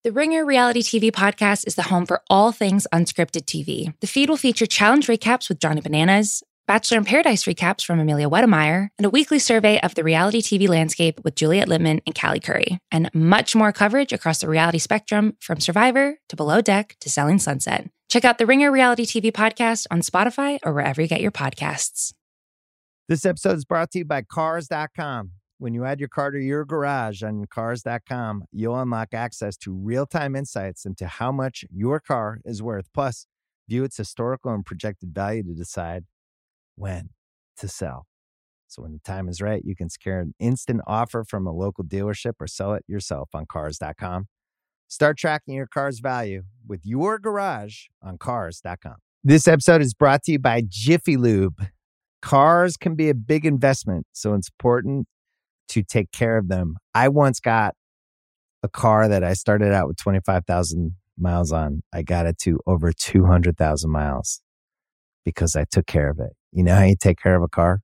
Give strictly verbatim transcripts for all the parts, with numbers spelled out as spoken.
The Ringer reality T V podcast is the home for all things unscripted T V. The feed will feature challenge recaps with Johnny Bananas, Bachelor in Paradise recaps from Amelia Wedemeyer, and a weekly survey of the reality T V landscape with Juliette Littman and Callie Curry, and much more coverage across the reality spectrum from Survivor to Below Deck to Selling Sunset. Check out the Ringer reality T V podcast on Spotify or wherever you get your podcasts. This episode is brought to you by Cars dot com. When you add your car to your garage on Cars dot com, you'll unlock access to real-time insights into how much your car is worth. Plus, view its historical and projected value to decide when to sell. So when the time is right, you can secure an instant offer from a local dealership or sell it yourself on Cars dot com. Start tracking your car's value with your garage on Cars dot com. This episode is brought to you by Jiffy Lube. Cars can be a big investment, so it's important to take care of them. I once got a car that I started out with twenty-five thousand miles on. I got it to over two hundred thousand miles because I took care of it. You know how you take care of a car?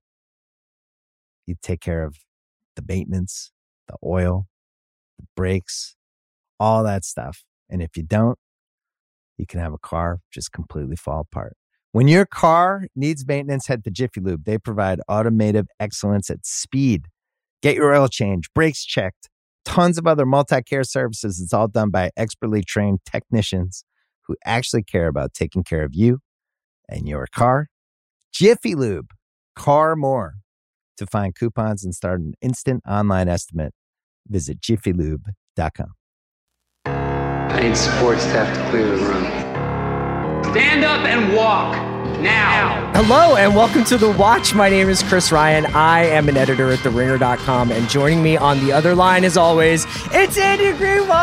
You take care of the maintenance, the oil, the brakes, all that stuff. And if you don't, you can have a car just completely fall apart. When your car needs maintenance, head to Jiffy Lube. They provide automotive excellence at speed. Get your oil change, brakes checked, tons of other multi-care services. It's all done by expertly trained technicians who actually care about taking care of you and your car. Jiffy Lube, car more. To find coupons and start an instant online estimate, visit jiffy lube dot com. I need support staff to clear the room. Stand up and walk now. Hello and welcome to The Watch. My name is Chris Ryan. I am an editor at the ringer dot com, and joining me on the other line as always, it's Andy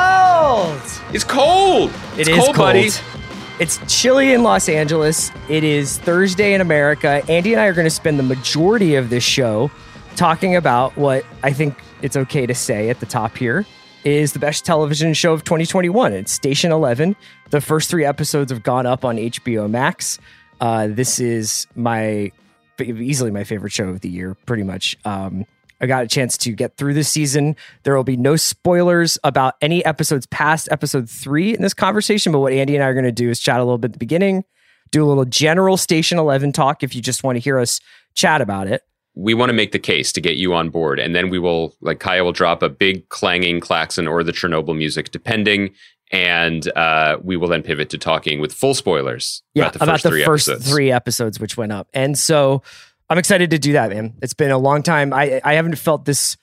Greenwald. It's cold. It it's is cold, cold, buddy. It's chilly in Los Angeles. It is Thursday in America. Andy and I are going to spend the majority of this show talking about what I think it's okay to say at the top here is the best television show of twenty twenty-one. It's Station Eleven. The first three episodes have gone up on H B O Max. Uh, this is my easily my favorite show of the year, pretty much. Um, I got a chance to get through this season. There will be no spoilers about any episodes past episode three in this conversation, but what Andy and I are going to do is chat a little bit at the beginning, do a little general Station Eleven talk if you just want to hear us chat about it. We want to make the case to get you on board, and then we will, like Kaya will drop a big clanging klaxon or the Chernobyl music, depending, and uh, we will then pivot to talking with full spoilers yeah, about the about first, the three, first episodes. three episodes which went up. And so I'm excited to do that, man. It's been a long time. I, I haven't felt this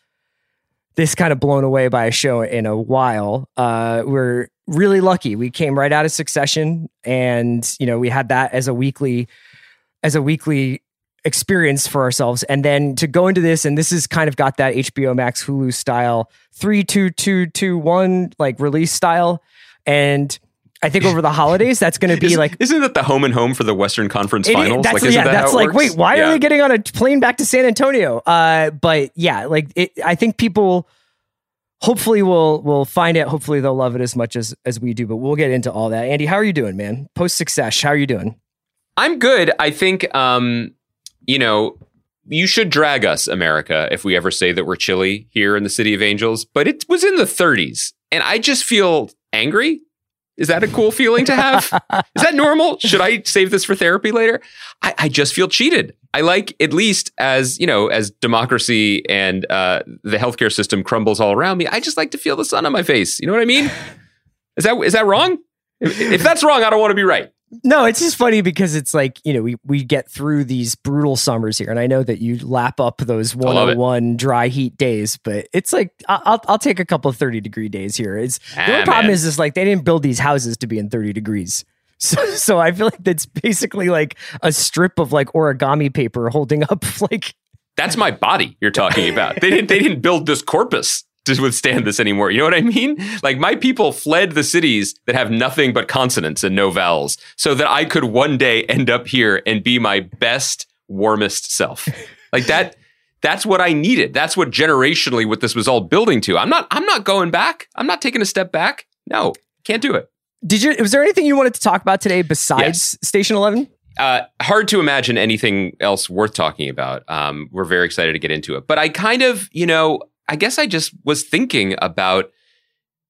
this kind of blown away by a show in a while. Uh, we're really lucky. We came right out of Succession, and you know we had that as a weekly as a weekly experience for ourselves, and then to go into this, and this has kind of got that H B O Max Hulu style three two two two one like release style, and I think over the holidays that's going to be isn't, like isn't that the home and home for the Western Conference it, Finals? That's, like, yeah, that that's like works? wait, why yeah. are they getting on a plane back to San Antonio? Uh, but yeah, like it, I think people hopefully will will find it. Hopefully they'll love it as much as as we do. But we'll get into all that. Andy, how are you doing, man? Post Success, how are you doing? I'm good. I think. Um, You know, you should drag us, America, if we ever say that we're chilly here in the City of Angels. But it was in the thirties, and I just feel angry. Is that a cool feeling to have? Is that normal? Should I save this for therapy later? I, I just feel cheated. I like, at least as, you know, as democracy and uh, the healthcare system crumbles all around me, I just like to feel the sun on my face. You know what I mean? Is that is that wrong? If, if that's wrong, I don't want to be right. No, it's just funny because it's like, you know, we, we get through these brutal summers here, and I know that you lap up those one oh one dry heat days, but it's like, I'll I'll take a couple of thirty degree days here. It's ah, the only problem man. is, is like, they didn't build these houses to be in thirty degrees. So, so I feel like that's basically like a strip of like origami paper holding up like. That's my body you're talking about. They didn't, they didn't build this corpus to withstand this anymore. You know what I mean? Like, my people fled the cities that have nothing but consonants and no vowels so that I could one day end up here and be my best, warmest self. Like that, that's what I needed. That's what generationally what this was all building to. I'm not, I'm not going back. I'm not taking a step back. No, can't do it. Did you, was there anything you wanted to talk about today besides yes. Station Eleven? Uh, hard to imagine anything else worth talking about. Um, we're very excited to get into it, but I kind of, you know, I guess I just was thinking about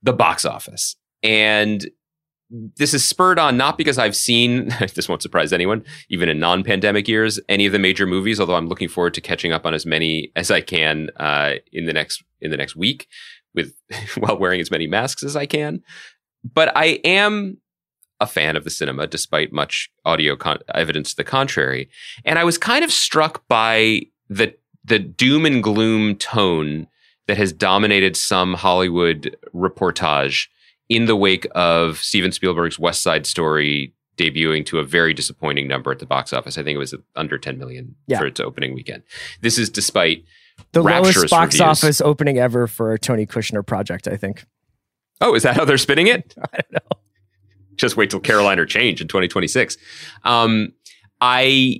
the box office. And this is spurred on not because I've seen, this won't surprise anyone, even in non-pandemic years, any of the major movies, although I'm looking forward to catching up on as many as I can uh, in the next in the next week with while wearing as many masks as I can. But I am a fan of the cinema, despite much audio con- evidence to the contrary. And I was kind of struck by the the doom and gloom tone that has dominated some Hollywood reportage in the wake of Steven Spielberg's West Side Story debuting to a very disappointing number at the box office. I think it was under ten million yeah. for its opening weekend. This is despite the rapturous lowest box reviews. office opening ever for a Tony Kushner project, I think. Oh, is that how they're spinning it? I don't know. Just wait till Carolina change in twenty twenty-six. Um, I,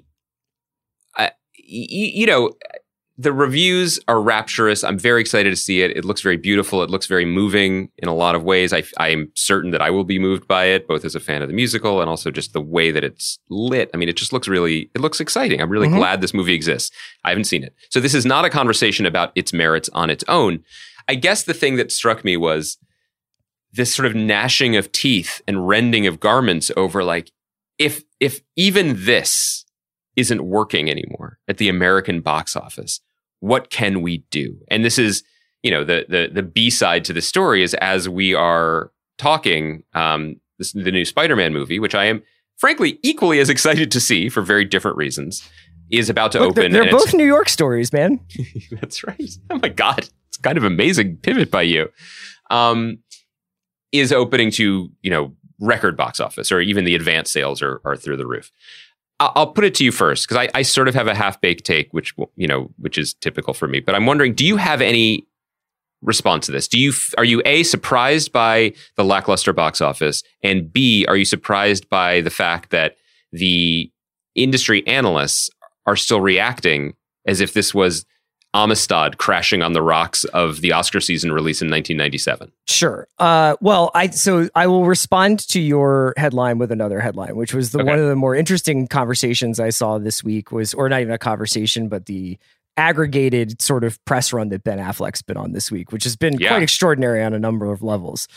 I, you know, the reviews are rapturous. I'm very excited to see it. It looks very beautiful. It looks very moving in a lot of ways. I, I'm certain that I will be moved by it, both as a fan of the musical and also just the way that it's lit. I mean, it just looks really, it looks exciting. I'm really mm-hmm. glad this movie exists. I haven't seen it. So this is not a conversation about its merits on its own. I guess the thing that struck me was this sort of gnashing of teeth and rending of garments over like, if if even this isn't working anymore at the American box office, what can we do? And this is, you know, the the the B-side to the story is as we are talking, um, this, the new Spider-Man movie, which I am frankly equally as excited to see for very different reasons, is about to Look, open. They're, they're both New York stories, man. That's right. Oh my God. It's kind of amazing pivot by you. Um, is opening to, you know, record box office, or even the advanced sales are, are through the roof. I'll put it to you first, because I, I sort of have a half-baked take, which, you know, which is typical for me. But I'm wondering, do you have any response to this? Do you, are you A, surprised by the lackluster box office? And B, are you surprised by the fact that the industry analysts are still reacting as if this was Amistad crashing on the rocks of the Oscar season release in nineteen ninety-seven? Sure. Uh, well, I so I will respond to your headline with another headline, which was the okay. one of the more interesting conversations I saw this week was, or not even a conversation, but the aggregated sort of press run that Ben Affleck's been on this week, which has been yeah. quite extraordinary on a number of levels.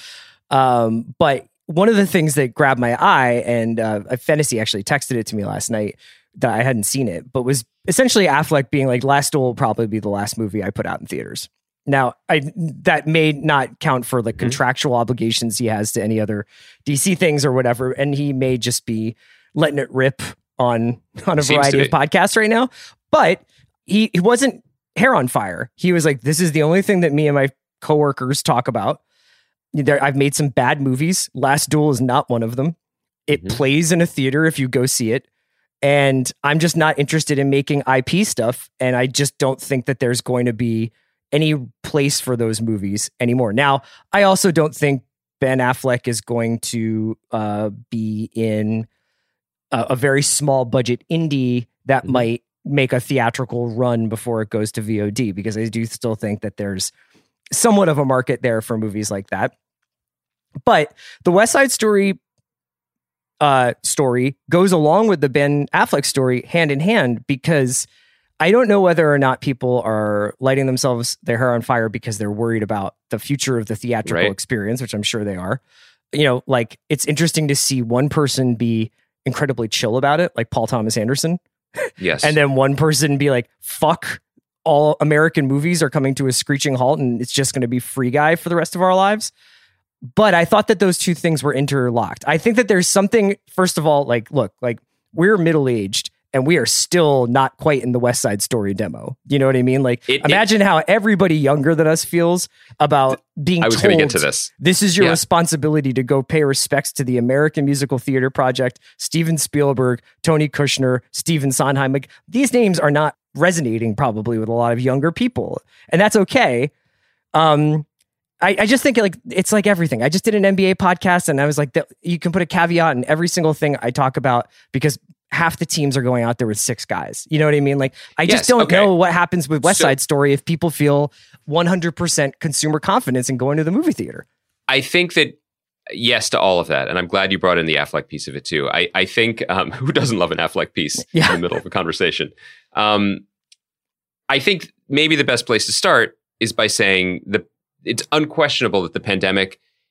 Um, but one of the things that grabbed my eye, and uh, Fantasy actually texted it to me last night, that I hadn't seen it, but was essentially Affleck being like, Last Duel will probably be the last movie I put out in theaters. Now, I that may not count for the mm-hmm. contractual obligations he has to any other D C things or whatever, and he may just be letting it rip on, on a Seems variety of podcasts right now. But he, he wasn't hair on fire. He was like, this is the only thing that me and my coworkers talk about. There, I've made some bad movies. Last Duel is not one of them. It mm-hmm. plays in a theater if you go see it. And I'm just not interested in making I P stuff. And I just don't think that there's going to be any place for those movies anymore. Now, I also don't think Ben Affleck is going to uh, be in a, a very small budget indie that mm-hmm. might make a theatrical run before it goes to V O D, because I do still think that there's somewhat of a market there for movies like that. But the West Side Story Uh, story goes along with the Ben Affleck story hand in hand, because I don't know whether or not people are lighting themselves their hair on fire because they're worried about the future of the theatrical right. experience, which I'm sure they are. You know, like, it's interesting to see one person be incredibly chill about it, like Paul Thomas Anderson. Yes. And then one person be like, fuck, all American movies are coming to a screeching halt and it's just going to be Free Guy for the rest of our lives. But I thought that those two things were interlocked. I think that there's something, first of all, like, look, like, we're middle-aged and we are still not quite in the West Side Story demo. You know what I mean? Like, it, imagine it, how everybody younger than us feels about being I was told, going to get to this. This is your yeah. responsibility to go pay respects to the American Musical Theater Project, Steven Spielberg, Tony Kushner, Stephen Sondheim. Like, these names are not resonating probably with a lot of younger people. And that's okay. Um, I, I just think like it's like everything. I just did an N B A podcast and I was like, you can put a caveat in every single thing I talk about, because half the teams are going out there with six guys. You know what I mean? Like, I yes, just don't okay. know what happens with West so, Side Story if people feel one hundred percent consumer confidence in going to the movie theater. I think that yes to all of that. And I'm glad you brought in the Affleck piece of it too. I, I think um, who doesn't love an Affleck piece yeah. in the middle of a conversation? Um, I think maybe the best place to start is by saying the it's unquestionable that the pandemic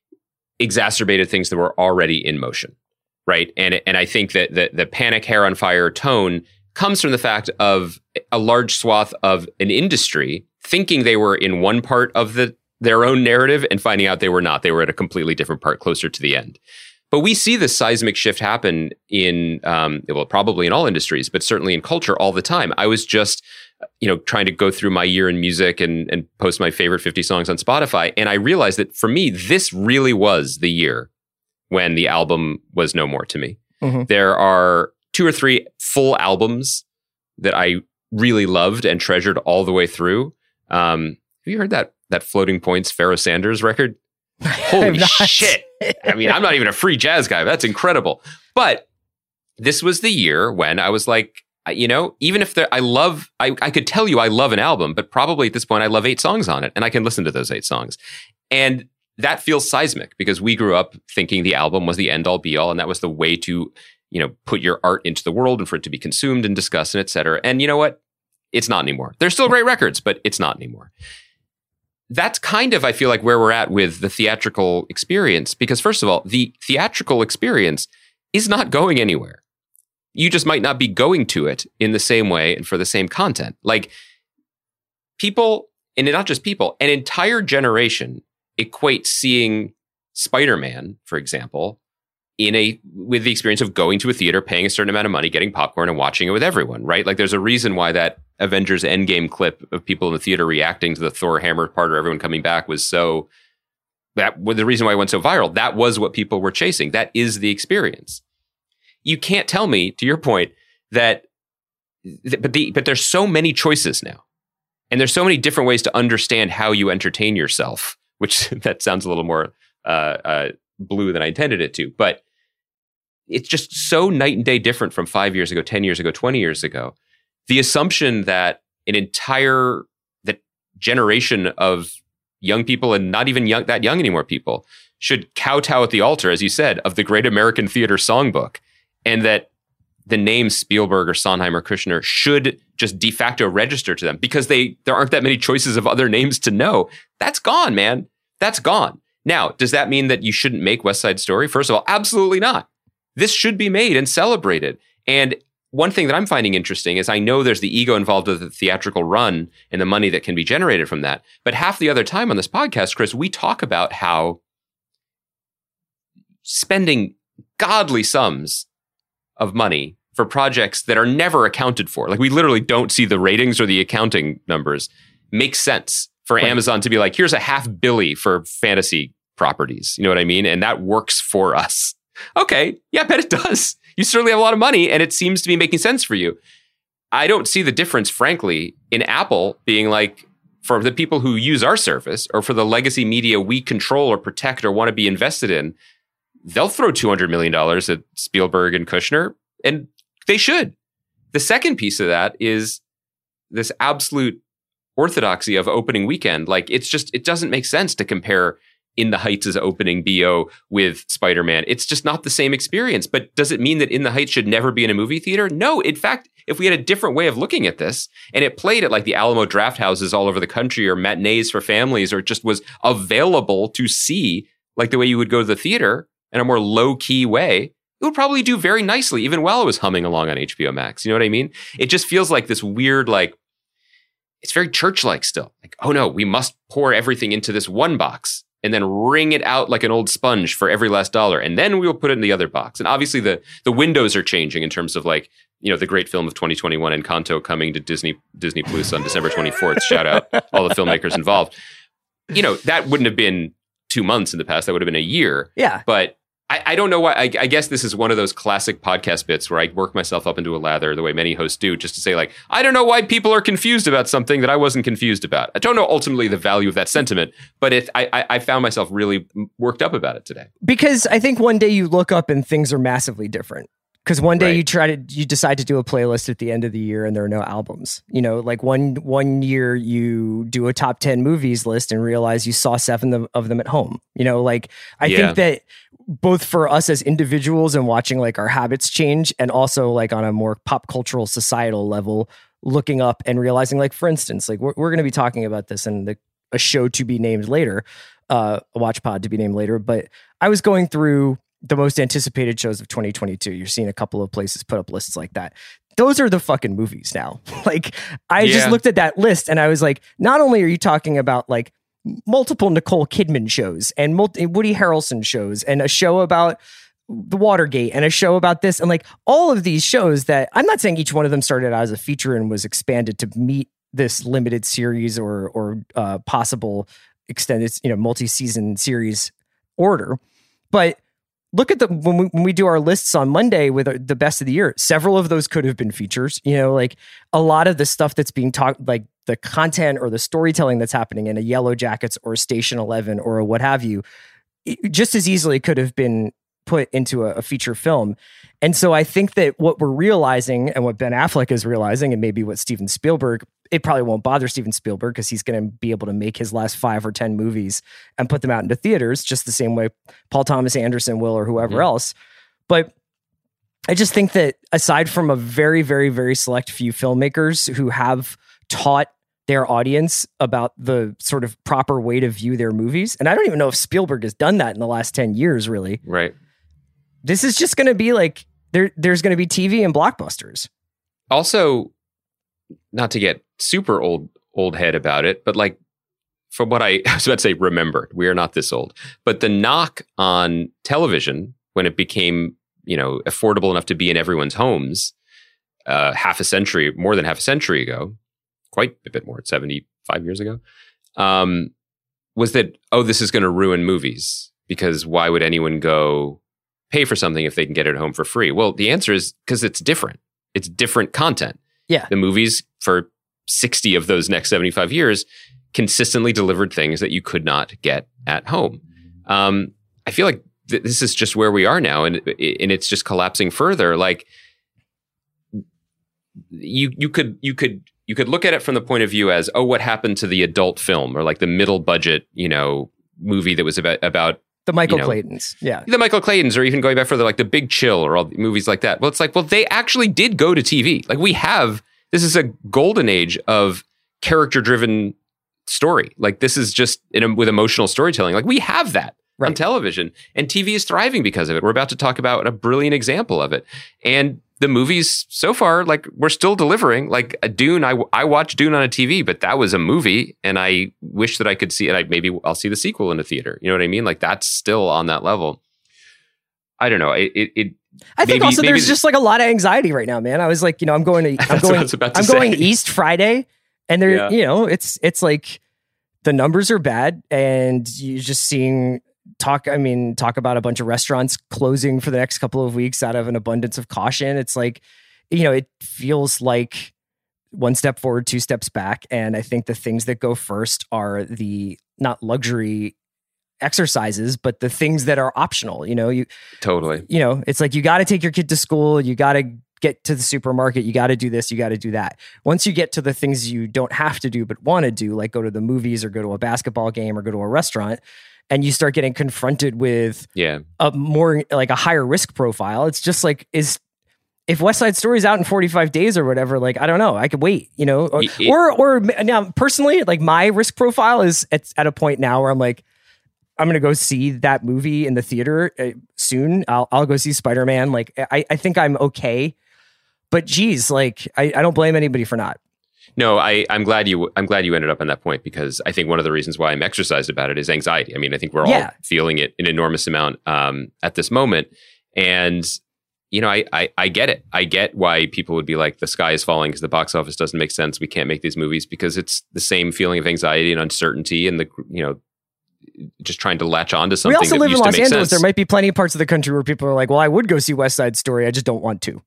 exacerbated things that were already in motion, right? And and I think that the, the panic, hair on fire tone comes from the fact of a large swath of an industry thinking they were in one part of the their own narrative and finding out they were not. They were at a completely different part closer to the end. But we see this seismic shift happen in, um, well, probably in all industries, but certainly in culture all the time. I was just, you know, trying to go through my year in music and, and post my favorite fifty songs on Spotify. And I realized that for me, this really was the year when the album was no more to me. Mm-hmm. There are two or three full albums that I really loved and treasured all the way through. Um, have you heard that that Floating Points Pharoah Sanders record? Holy shit. I mean, I'm not even a free jazz guy. But that's incredible. But this was the year when I was like, you know, even if there, I love, I, I could tell you I love an album, but probably at this point I love eight songs on it and I can listen to those eight songs. And that feels seismic because we grew up thinking the album was the end all be all. And that was the way to, you know, put your art into the world and for it to be consumed and discussed and et cetera. And you know what? It's not anymore. They're still great records, but it's not anymore. That's kind of, I feel like, where we're at with the theatrical experience. Because first of all, the theatrical experience is not going anywhere. You just might not be going to it in the same way and for the same content. Like people, and not just people, an entire generation equates seeing Spider-Man, for example, in a with the experience of going to a theater, paying a certain amount of money, getting popcorn and watching it with everyone, right? Like there's a reason why that Avengers Endgame clip of people in the theater reacting to the Thor hammer part or everyone coming back was so, that was the reason why it went so viral. That was what people were chasing. That is the experience. You can't tell me, to your point, that, but the but there's so many choices now. And there's so many different ways to understand how you entertain yourself, which that sounds a little more uh, uh, blue than I intended it to. But it's just so night and day different from five years ago, ten years ago, twenty years ago. The assumption that an entire that generation of young people, and not even young, that young anymore people, should kowtow at the altar, as you said, of the Great American Theater Songbook, and that the names Spielberg or Sondheim or Kushner should just de facto register to them because they there aren't that many choices of other names to know. That's gone, man. That's gone. Now, does that mean that you shouldn't make West Side Story? First of all, absolutely not. This should be made and celebrated. And one thing that I'm finding interesting is I know there's the ego involved with the theatrical run and the money that can be generated from that. But half the other time on this podcast, Chris, we talk about how spending godly sums of money for projects that are never accounted for, like we literally don't see the ratings or the accounting numbers, makes sense for right. Amazon to be like, here's a half billy for fantasy properties. You know what I mean? And that works for us. Okay. Yeah, I bet it does. You certainly have a lot of money and it seems to be making sense for you. I don't see the difference, frankly, in Apple being like, for the people who use our service or for the legacy media we control or protect or want to be invested in, they'll throw two hundred million dollars at Spielberg and Kushner, and they should. The second piece of that is this absolute orthodoxy of opening weekend. Like it's just, it doesn't make sense to compare In the Heights' opening B O with Spider-Man. It's just not the same experience. But does it mean that In the Heights should never be in a movie theater? No. In fact, if we had a different way of looking at this and it played at like the Alamo Draft Houses all over the country or matinees for families or just was available to see like the way you would go to the theater in a more low-key way, it would probably do very nicely even while it was humming along on H B O Max. You know what I mean? It just feels like this weird, like, it's very church-like still. Like, oh no, we must pour everything into this one box and then wring it out like an old sponge for every last dollar. And then we'll put it in the other box. And obviously the the windows are changing in terms of like, you know, the great film of twenty twenty-one, Encanto, coming to Disney Disney Plus on December twenty-fourth. Shout out all the filmmakers involved. You know, that wouldn't have been two months in the past. That would have been a year. Yeah. But I, I don't know why. I, I guess this is one of those classic podcast bits where I work myself up into a lather the way many hosts do, just to say like, I don't know why people are confused about something that I wasn't confused about. I don't know ultimately the value of that sentiment, but it, I, I found myself really worked up about it today. Because I think one day you look up and things are massively different. Because one day Right. you try to, you decide to do a playlist at the end of the year and there are no albums. You know, like one one year you do a top ten movies list and realize you saw seven of, of them at home. You know, like I Yeah. think that both for us as individuals and watching like our habits change, and also like on a more pop cultural societal level, looking up and realizing, like, for instance, like we're, we're going to be talking about this in the, a show to be named later. uh, a watch pod to be named later, but I was going through the most anticipated shows of twenty twenty-two. You're seeing a couple of places put up lists like that. Those are the fucking movies now. Like, I yeah. just looked at that list and I was like, not only are you talking about like multiple Nicole Kidman shows and multi- Woody Harrelson shows and a show about the Watergate and a show about this and like all of these shows that I'm not saying each one of them started out as a feature and was expanded to meet this limited series or or uh, possible extended, you know, multi-season series order. But look at the when we when we do our lists on Monday with the best of the year, several of those could have been features. You know, like a lot of the stuff that's being talked, like the content or the storytelling that's happening in a Yellow Jackets or Station Eleven or what have you, it just as easily could have been put into a, a feature film. And so I think that what we're realizing and what Ben Affleck is realizing, and maybe what Steven Spielberg, it probably won't bother Steven Spielberg because he's going to be able to make his last five or ten movies and put them out into theaters just the same way Paul Thomas Anderson will or whoever mm-hmm. else. But I just think that aside from a very, very, very select few filmmakers who have taught their audience about the sort of proper way to view their movies, and I don't even know if Spielberg has done that in the last ten years, really. Right. This is just going to be like, there. there's going to be T V and blockbusters. Also, not to get super old old head about it, but like from what I, I was about to say, remembered, we are not this old, but the knock on television when it became, you know, affordable enough to be in everyone's homes uh, half a century, more than half a century ago, quite a bit more, seventy-five years ago, um, was that, oh, this is going to ruin movies because why would anyone go pay for something if they can get it at home for free? Well, the answer is because it's different. It's different content. Yeah. The movies for sixty of those next seventy-five years consistently delivered things that you could not get at home. Um, I feel like th- this is just where we are now, and and it's just collapsing further. Like you you could you could you could look at it from the point of view as, oh, what happened to the adult film or like the middle budget, you know, movie that was about about the Michael you know, Claytons, yeah, the Michael Claytons, or even going back further, like The Big Chill or all the movies like that. Well, it's like, well, they actually did go to T V. Like we have, this is a golden age of character-driven story. Like this is just in a, with emotional storytelling. Like we have that right. on television, and T V is thriving because of it. We're about to talk about a brilliant example of it, and the movies so far, like we're still delivering. Like a Dune, I I watched Dune on a T V, but that was a movie, and I wish that I could see it. I maybe I'll see the sequel in a theater. You know what I mean? Like that's still on that level. I don't know. It. it, it I think maybe, also maybe there's the, just like a lot of anxiety right now, man. I was like, you know, I'm going to, I'm going, to I'm say. going East Friday, and there, yeah. you know, it's it's like the numbers are bad, and you're just seeing. Talk, I mean, talk about a bunch of restaurants closing for the next couple of weeks out of an abundance of caution. It's like, you know, it feels like one step forward, two steps back. And I think the things that go first are the not luxury exercises, but the things that are optional. You know, you totally, you know, it's like you got to take your kid to school, you got to get to the supermarket, you got to do this, you got to do that. Once you get to the things you don't have to do but want to do, like go to the movies or go to a basketball game or go to a restaurant, and you start getting confronted with yeah. a more like a higher risk profile. It's just like, is if West Side Story is out in forty-five days or whatever, like, I don't know, I could wait, you know, or, it, or, or now personally, like my risk profile is at, at a point now where I'm like, I'm going to go see that movie in the theater uh, soon. I'll, I'll go see Spider-Man. Like, I, I think I'm okay, but geez, like, I, I don't blame anybody for not. No, I, I'm glad you. I'm glad you ended up on that point, because I think one of the reasons why I'm exercised about it is anxiety. I mean, I think we're all yeah. feeling it in an enormous amount um, at this moment, and you know, I, I I get it. I get why people would be like, the sky is falling because the box office doesn't make sense. We can't make these movies, because it's the same feeling of anxiety and uncertainty, and the you know, just trying to latch onto something. We also that live used in Los to make Angeles. Sense. There might be plenty of parts of the country where people are like, "Well, I would go see West Side Story. I just don't want to."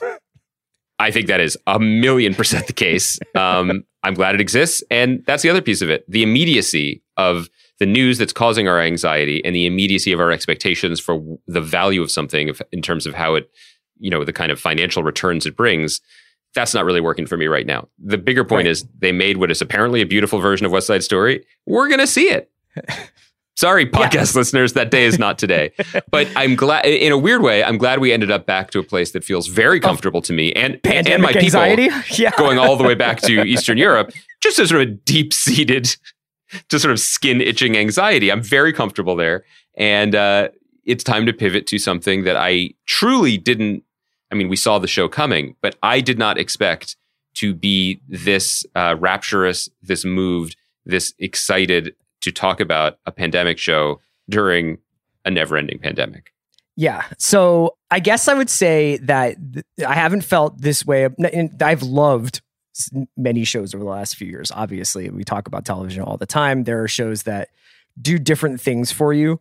I think that is a million percent the case. Um, I'm glad it exists. And that's the other piece of it. The immediacy of the news that's causing our anxiety, and the immediacy of our expectations for the value of something if, in terms of how it, you know, the kind of financial returns it brings. That's not really working for me right now. The bigger point right. is they made what is apparently a beautiful version of West Side Story. We're going to see it. Sorry, podcast yeah. listeners, that day is not today. But I'm glad, in a weird way, I'm glad we ended up back to a place that feels very comfortable to me and, and my anxiety. people Yeah. going all the way back to Eastern Europe, just as sort of a deep-seated to sort of skin itching anxiety. I'm very comfortable there. And uh, it's time to pivot to something that I truly didn't, I mean, we saw the show coming, but I did not expect to be this uh, rapturous, this moved, this excited to talk about a pandemic show during a never-ending pandemic. Yeah. So I guess I would say that th- I haven't felt this way. I've loved many shows over the last few years. Obviously, we talk about television all the time. There are shows that do different things for you.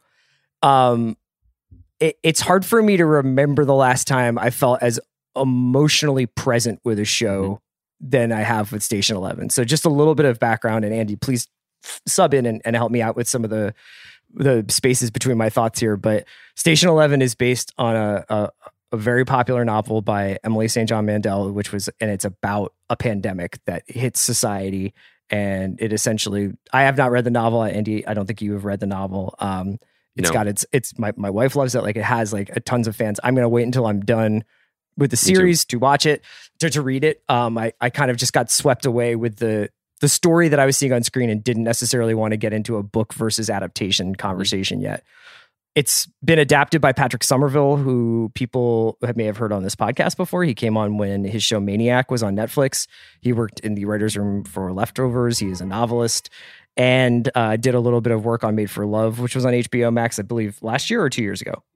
Um, it, it's hard for me to remember the last time I felt as emotionally present with a show mm-hmm. than I have with Station Eleven. So just a little bit of background, and Andy, please sub in and, and help me out with some of the the spaces between my thoughts here. But Station Eleven is based on a, a, a very popular novel by Emily Saint John Mandel, which was, and it's about a pandemic that hits society. And it essentially, I have not read the novel. Andy, I don't think you have read the novel. Um, it's no. got its, it's my, my wife loves it. Like it has like a tons of fans. I'm going to wait until I'm done with the series to watch it, to, to read it. Um, I, I kind of just got swept away with the, the story that I was seeing on screen and didn't necessarily want to get into a book versus adaptation conversation yet. It's been adapted by Patrick Somerville, who people may have heard on this podcast before. He came on when his show Maniac was on Netflix. He worked in the writer's room for Leftovers. He is a novelist and uh, did a little bit of work on Made for Love, which was on H B O Max, I believe, last year or two years ago.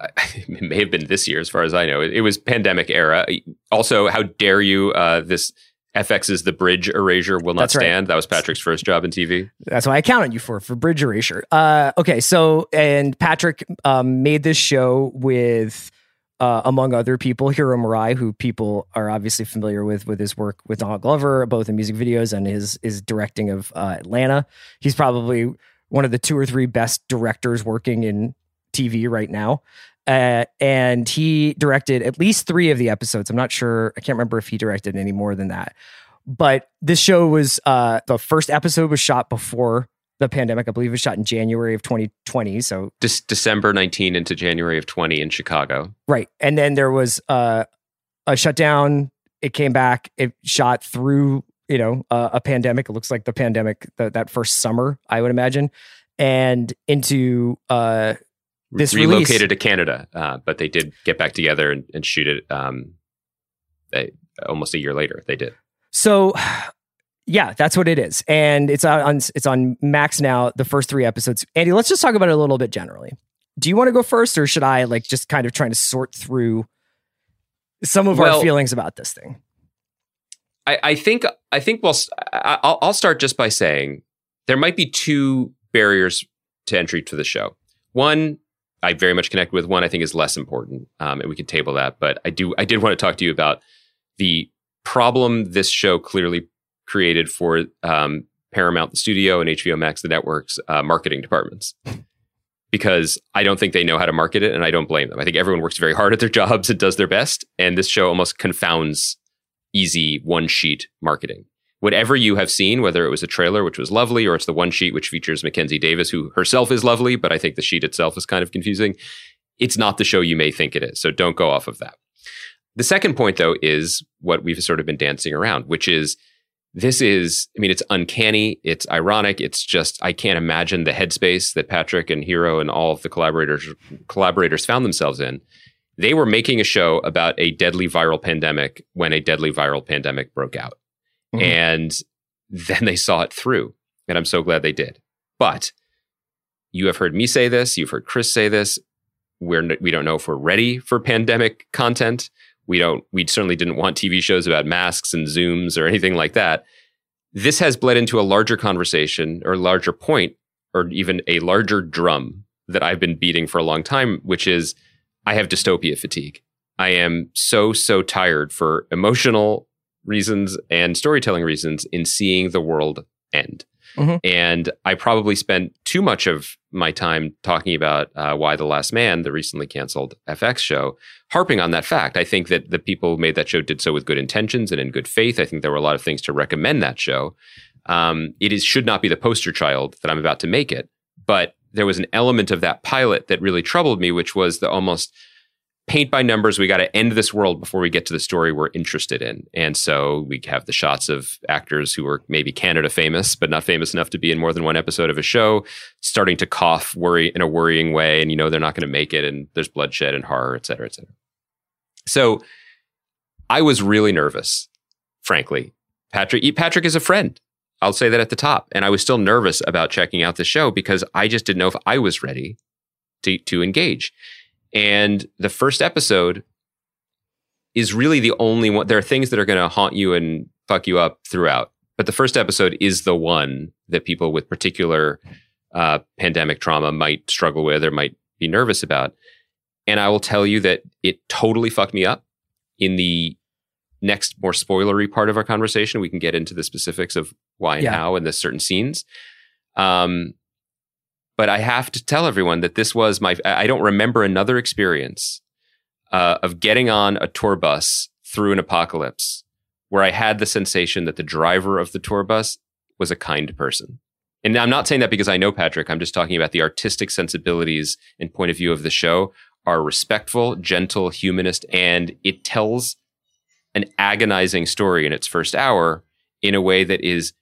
It may have been this year, as far as I know. It, it was pandemic era. Also, how dare you, uh, this F X's The Bridge Erasure Will Not That's Stand. Right. That was Patrick's first job in T V. That's why I count on you for, for Bridge Erasure. Uh, okay, so, and Patrick um, made this show with, uh, among other people, Hiro Murai, who people are obviously familiar with, with his work with Donald Glover, both in music videos and his, his directing of uh, Atlanta. He's probably one of the two or three best directors working in T V right now. Uh, and he directed at least three of the episodes. I'm not sure. I can't remember if he directed any more than that. But this show was, uh, the first episode was shot before the pandemic. I believe it was shot in January of twenty twenty. So De- December nineteenth into January of twenty in Chicago. Right. And then there was uh, a shutdown. It came back. It shot through, you know, uh, a pandemic. It looks like the pandemic, the, that first summer, I would imagine. And into... Uh, This relocated release. to Canada, uh, but they did get back together and, and shoot it um, they, almost a year later. They did. So, yeah, that's what it is, and it's on it's on Max now. The first three episodes. Andy, let's just talk about it a little bit generally. Do you want to go first, or should I like just kind of trying to sort through some of well, our feelings about this thing? I, I think I think well, I'll, I'll start just by saying there might be two barriers to entry to the show. One, I very much connect with. One I think is less important, um, and we can table that. But I do, I did want to talk to you about the problem this show clearly created for um, Paramount, the studio, and H B O Max, the network's uh, marketing departments. Because I don't think they know how to market it, and I don't blame them. I think everyone works very hard at their jobs and does their best, and this show almost confounds easy one-sheet marketing. Whatever you have seen, whether it was a trailer, which was lovely, or it's the one sheet which features Mackenzie Davis, who herself is lovely, but I think the sheet itself is kind of confusing. It's not the show you may think it is. So don't go off of that. The second point, though, is what we've sort of been dancing around, which is this is, I mean, it's uncanny. It's ironic. It's just, I can't imagine the headspace that Patrick and Hiro and all of the collaborators collaborators found themselves in. They were making a show about a deadly viral pandemic when a deadly viral pandemic broke out. Mm-hmm. And then they saw it through. And I'm so glad they did. But you have heard me say this. You've heard Chris say this. We're, we don't know if we're ready for pandemic content. We don't. We certainly didn't want T V shows about masks and Zooms or anything like that. This has bled into a larger conversation or larger point or even a larger drum that I've been beating for a long time, which is I have dystopia fatigue. I am so, so tired for emotional reasons and storytelling reasons in seeing the world end. Mm-hmm. And I probably spent too much of my time talking about uh, Y: The Last Man, the recently canceled F X show, harping on that fact. I think that the people who made that show did so with good intentions and in good faith. I think there were a lot of things to recommend that show. Um, it is should not be the poster child that I'm about to make it. But there was an element of that pilot that really troubled me, which was the almost paint by numbers. We got to end this world before we get to the story we're interested in. And so we have the shots of actors who are maybe Canada famous, but not famous enough to be in more than one episode of a show, starting to cough worry in a worrying way. And, you know, they're not going to make it. And there's bloodshed and horror, et cetera, et cetera. So I was really nervous, frankly. Patrick, Patrick is a friend. I'll say that at the top. And I was still nervous about checking out the show because I just didn't know if I was ready to, to engage. And the first episode is really the only one. There are things that are going to haunt you and fuck you up throughout. But the first episode is the one that people with particular uh, pandemic trauma might struggle with or might be nervous about. And I will tell you that it totally fucked me up. In the next more spoilery part of our conversation, we can get into the specifics of why and yeah. how and the certain scenes. Um, But I have to tell everyone that this was my, I don't remember another experience uh, of getting on a tour bus through an apocalypse where I had the sensation that the driver of the tour bus was a kind person. And I'm not saying that because I know Patrick. I'm just talking about the artistic sensibilities and point of view of the show are respectful, gentle, humanist, and it tells an agonizing story in its first hour in a way that is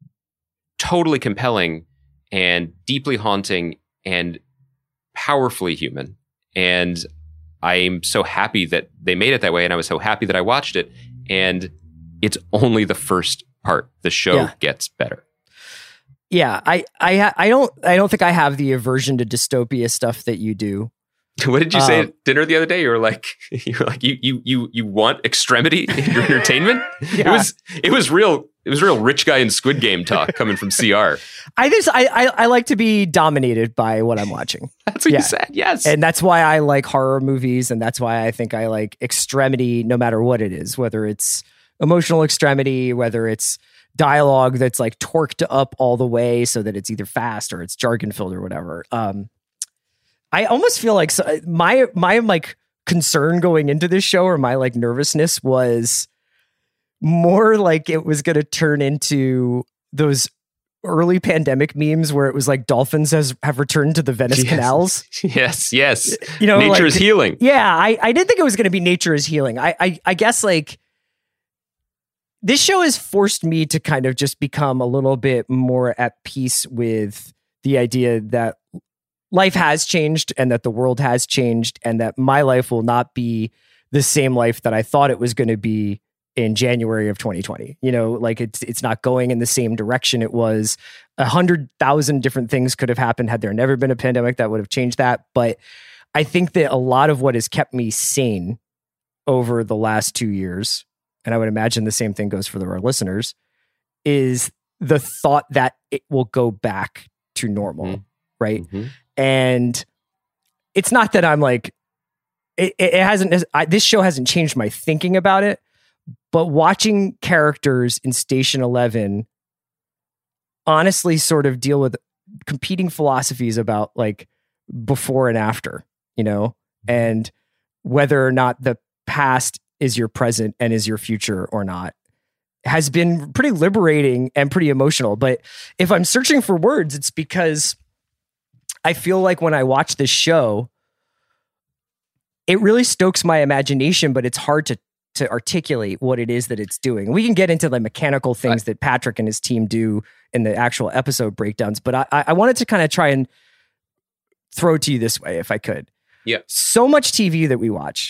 totally compelling and deeply haunting and powerfully human. And I'm so happy that they made it that way. And I was so happy that I watched it. And it's only the first part. The show yeah. gets better. Yeah. I, I, I don't, I don't think I have the aversion to dystopia stuff that you do. What did you say um, at dinner the other day? You were like, you were like, you, you, you, you want extremity in your entertainment? Yeah. It was, it was real. It was real rich guy in Squid Game talk coming from C R. I just, I, I, I like to be dominated by what I'm watching. That's what yeah. you said. Yes. And that's why I like horror movies. And that's why I think I like extremity, no matter what it is, whether it's emotional extremity, whether it's dialogue that's like torqued up all the way so that it's either fast or it's jargon filled or whatever. Um, I almost feel like so, my my like concern going into this show or my like nervousness was more like it was going to turn into those early pandemic memes where it was like dolphins has have returned to the Venice yes. canals. Yes, yes. You know, nature like, is healing. Yeah, I I didn't think it was going to be nature is healing. I I I guess like this show has forced me to kind of just become a little bit more at peace with the idea that life has changed and that the world has changed and that my life will not be the same life that I thought it was going to be in January of twenty twenty. You know, like it's it's not going in the same direction it was. A hundred thousand different things could have happened had there never been a pandemic that would have changed that. But I think that a lot of what has kept me sane over the last two years, and I would imagine the same thing goes for our listeners, is the thought that it will go back to normal, mm-hmm. right? Mm-hmm. And it's not that I'm like, it, it hasn't, I, this show hasn't changed my thinking about it, but watching characters in Station Eleven honestly sort of deal with competing philosophies about like before and after, you know, and whether or not the past is your present and is your future or not has been pretty liberating and pretty emotional. But if I'm searching for words, it's because I feel like when I watch this show, it really stokes my imagination, but it's hard to to articulate what it is that it's doing. We can get into the mechanical things that Patrick and his team do in the actual episode breakdowns, but I, I wanted to kind of try and throw to you this way, if I could. Yeah. So much T V that we watch,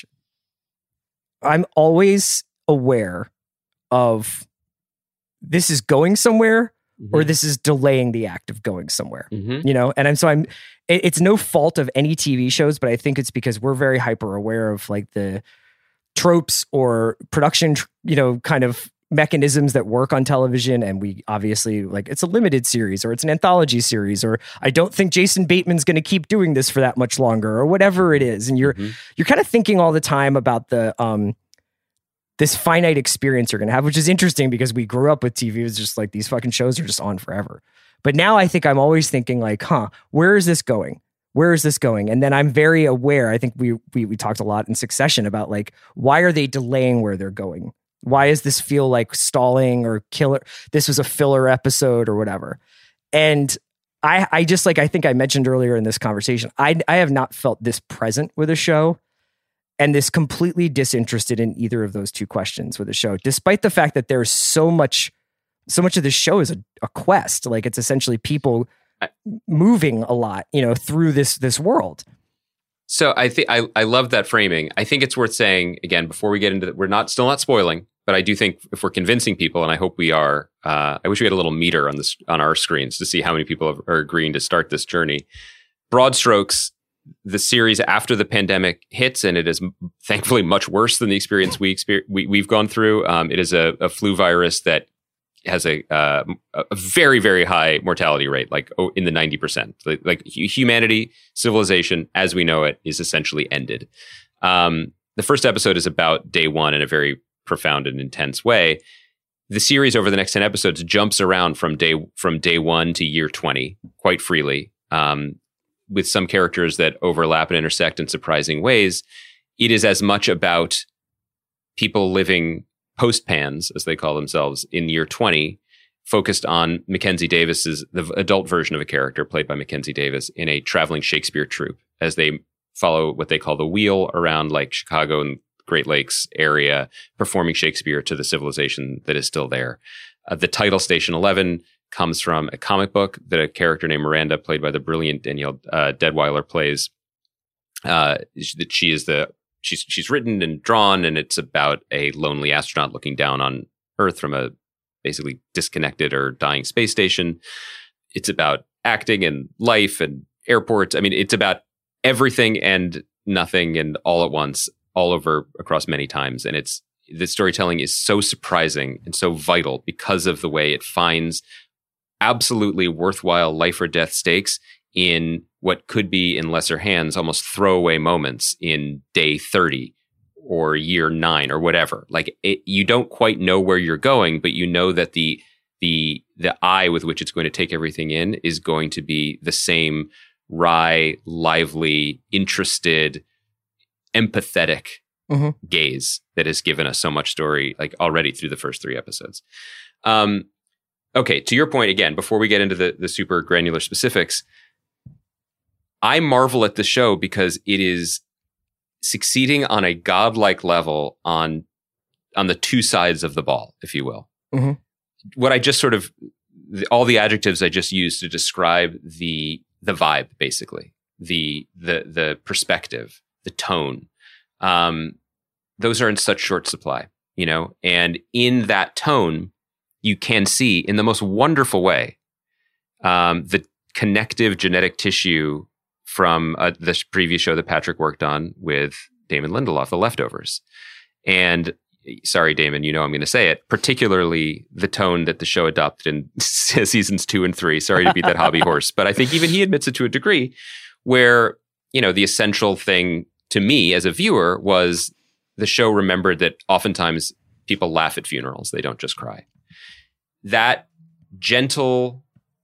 I'm always aware of this is going somewhere, mm-hmm. or this is delaying the act of going somewhere, mm-hmm. you know? And I'm, so I'm, it, it's no fault of any T V shows, but I think it's because we're very hyper aware of like the tropes or production, you know, kind of mechanisms that work on television. And we obviously like, it's a limited series or it's an anthology series, or I don't think Jason Bateman's going to keep doing this for that much longer or whatever it is. And you're, mm-hmm. you're kind of thinking all the time about the, um, this finite experience you're going to have, which is interesting because we grew up with T V. It was just like these fucking shows are just on forever. But now I think I'm always thinking like, huh, where is this going? Where is this going? And then I'm very aware. I think we, we, we talked a lot in Succession about like, why are they delaying where they're going? Why does this feel like stalling or killer? This was a filler episode or whatever. And I, I just like, I think I mentioned earlier in this conversation, I, I have not felt this present with a show and this completely disinterested in either of those two questions with the show, despite the fact that there's so much, so much of the show is a, a quest. Like it's essentially people moving a lot, you know, through this this world. So I think I I love that framing. I think it's worth saying again before we get into it, we're not still not spoiling, but I do think if we're convincing people, and I hope we are, uh, I wish we had a little meter on this on our screens to see how many people have, are agreeing to start this journey. Broad strokes. The series after the pandemic hits, and it is thankfully much worse than the experience we, exper- we we've gone through. Um, it is a, a flu virus that has a, uh, a very, very high mortality rate, like oh, in the ninety percent. Like, like humanity, civilization as we know it is essentially ended. Um, the first episode is about day one in a very profound and intense way. The series over the next ten episodes jumps around from day from day one to year twenty quite freely. Um, with some characters that overlap and intersect in surprising ways. It is as much about people living post-pans, as they call themselves, in year twenty, focused on Mackenzie Davis's, the adult version of a character played by Mackenzie Davis in a traveling Shakespeare troupe, as they follow what they call the wheel around like Chicago and Great Lakes area, performing Shakespeare to the civilization that is still there. Uh, the title Station eleven comes from a comic book that a character named Miranda, played by the brilliant Danielle uh, Deadwyler, plays. Uh, that she is the she's she's written and drawn, and it's about a lonely astronaut looking down on Earth from a basically disconnected or dying space station. It's about acting and life and airports. I mean, it's about everything and nothing and all at once, all over across many times. And it's the storytelling is so surprising and so vital because of the way it finds absolutely worthwhile life or death stakes in what could be in lesser hands, almost throwaway moments in day thirty or year nine or whatever. Like it, you don't quite know where you're going, but you know that the, the, the eye with which it's going to take everything in is going to be the same wry, lively, interested, empathetic mm-hmm. gaze that has given us so much story, like already through the first three episodes. Um, Okay, to your point, again, before we get into the, the super granular specifics, I marvel at the show because it is succeeding on a godlike level on on the two sides of the ball, if you will. Mm-hmm. What I just sort of, the, all the adjectives I just used to describe the the vibe, basically, the the the perspective, the tone, um, those are in such short supply, you know, and in that tone, you can see in the most wonderful way um, the connective genetic tissue from uh, the previous show that Patrick worked on with Damon Lindelof, The Leftovers. And sorry, Damon, you know I'm going to say it, particularly the tone that the show adopted in seasons two and three. Sorry to beat that hobby horse, but I think even he admits it to a degree where, you know, the essential thing to me as a viewer was the show remembered that oftentimes people laugh at funerals. They don't just cry. That gentle,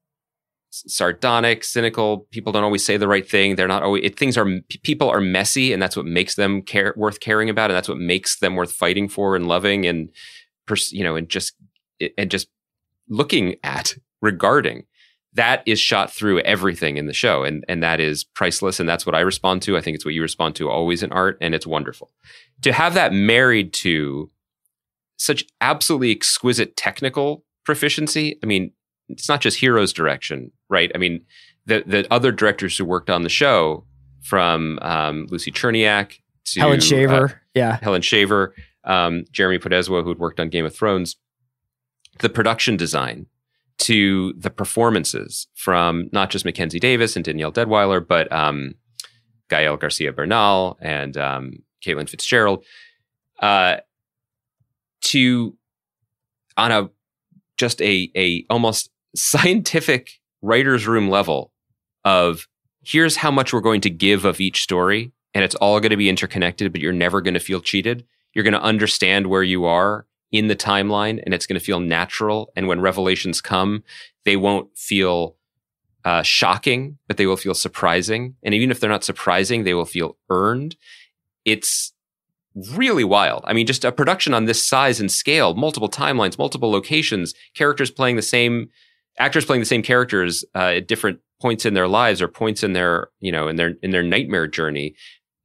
sardonic, cynical, people don't always say the right thing. They're not always, it, things are, people are messy, and that's what makes them care, worth caring about. And that's what makes them worth fighting for and loving and, you know, and just, and just looking at, regarding. That is shot through everything in the show. And, and that is priceless. And that's what I respond to. I think it's what you respond to always in art. And it's wonderful to have that married to such absolutely exquisite technical proficiency. I mean, it's not just Hero's direction, right? I mean, the the other directors who worked on the show, from um, Lucy Cherniak to Helen Shaver, uh, yeah, Helen Shaver, um, Jeremy Podeswa, who'd worked on Game of Thrones, the production design to the performances from not just Mackenzie Davis and Danielle Deadwyler, but um, Gael Garcia Bernal and um, Caitlin Fitzgerald, uh, to on a just a a almost scientific writer's room level of here's how much we're going to give of each story, and it's all going to be interconnected, but you're never going to feel cheated. You're going to understand where you are in the timeline, and it's going to feel natural. And when revelations come, they won't feel uh, shocking, but they will feel surprising. And even if they're not surprising, they will feel earned. It's really wild. I mean, just a production on this size and scale, multiple timelines, multiple locations, characters playing the same, actors playing the same characters uh, at different points in their lives or points in their, you know, in their in their nightmare journey.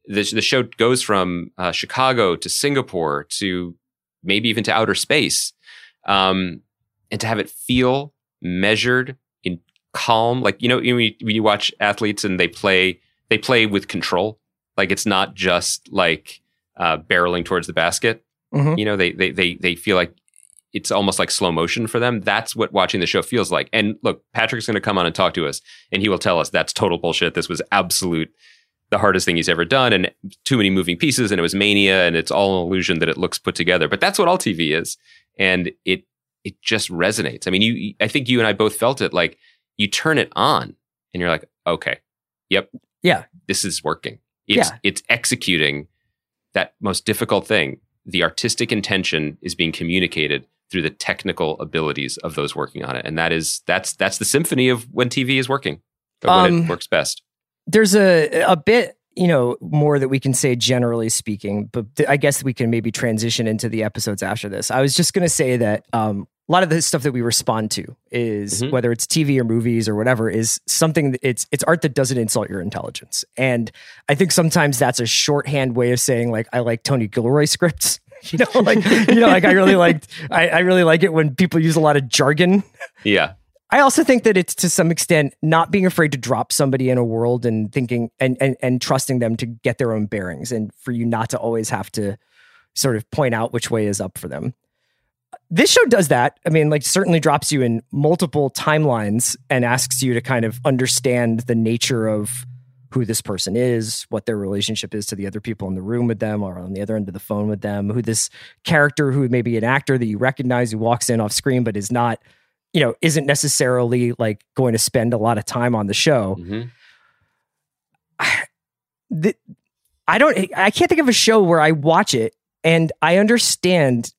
the, the show goes from uh, Chicago to Singapore to maybe even to outer space. Um, and to have it feel measured in calm, like, you know, when you, when you watch athletes and they play, they play with control. Like, it's not just like uh, barreling towards the basket. Mm-hmm. You know, they, they, they, they feel like it's almost like slow motion for them. That's what watching the show feels like. And look, Patrick's going to come on and talk to us, and he will tell us that's total bullshit. This was absolute, the hardest thing he's ever done, and too many moving pieces, and it was mania, and it's all an illusion that it looks put together. But that's what all T V is. And it, it just resonates. I mean, you, I think you and I both felt it. Like, you turn it on and you're like, okay, yep. Yeah. This is working. It's, yeah. it's executing that most difficult thing. The artistic intention is being communicated through the technical abilities of those working on it. And that is, that's, that's the symphony of when T V is working, but when um, it works best. There's a, a bit, you know, more that we can say generally speaking, but th- I guess we can maybe transition into the episodes after this. I was just going to say that um, a lot of the stuff that we respond to is, mm-hmm. whether it's T V or movies or whatever, is something that it's, it's art that doesn't insult your intelligence. And I think sometimes that's a shorthand way of saying, like, I like Tony Gilroy scripts. You know, like, you know, like I really liked, I, I really like it when people use a lot of jargon. Yeah. I also think that it's, to some extent, not being afraid to drop somebody in a world and thinking and, and, and trusting them to get their own bearings, and for you not to always have to sort of point out which way is up for them. This show does that. I mean, like, certainly drops you in multiple timelines and asks you to kind of understand the nature of who this person is, what their relationship is to the other people in the room with them or on the other end of the phone with them, who this character, who may be an actor that you recognize, who walks in off screen, but is not, you know, isn't necessarily like going to spend a lot of time on the show. Mm-hmm. I, the, I don't, I can't think of a show where I watch it and I understand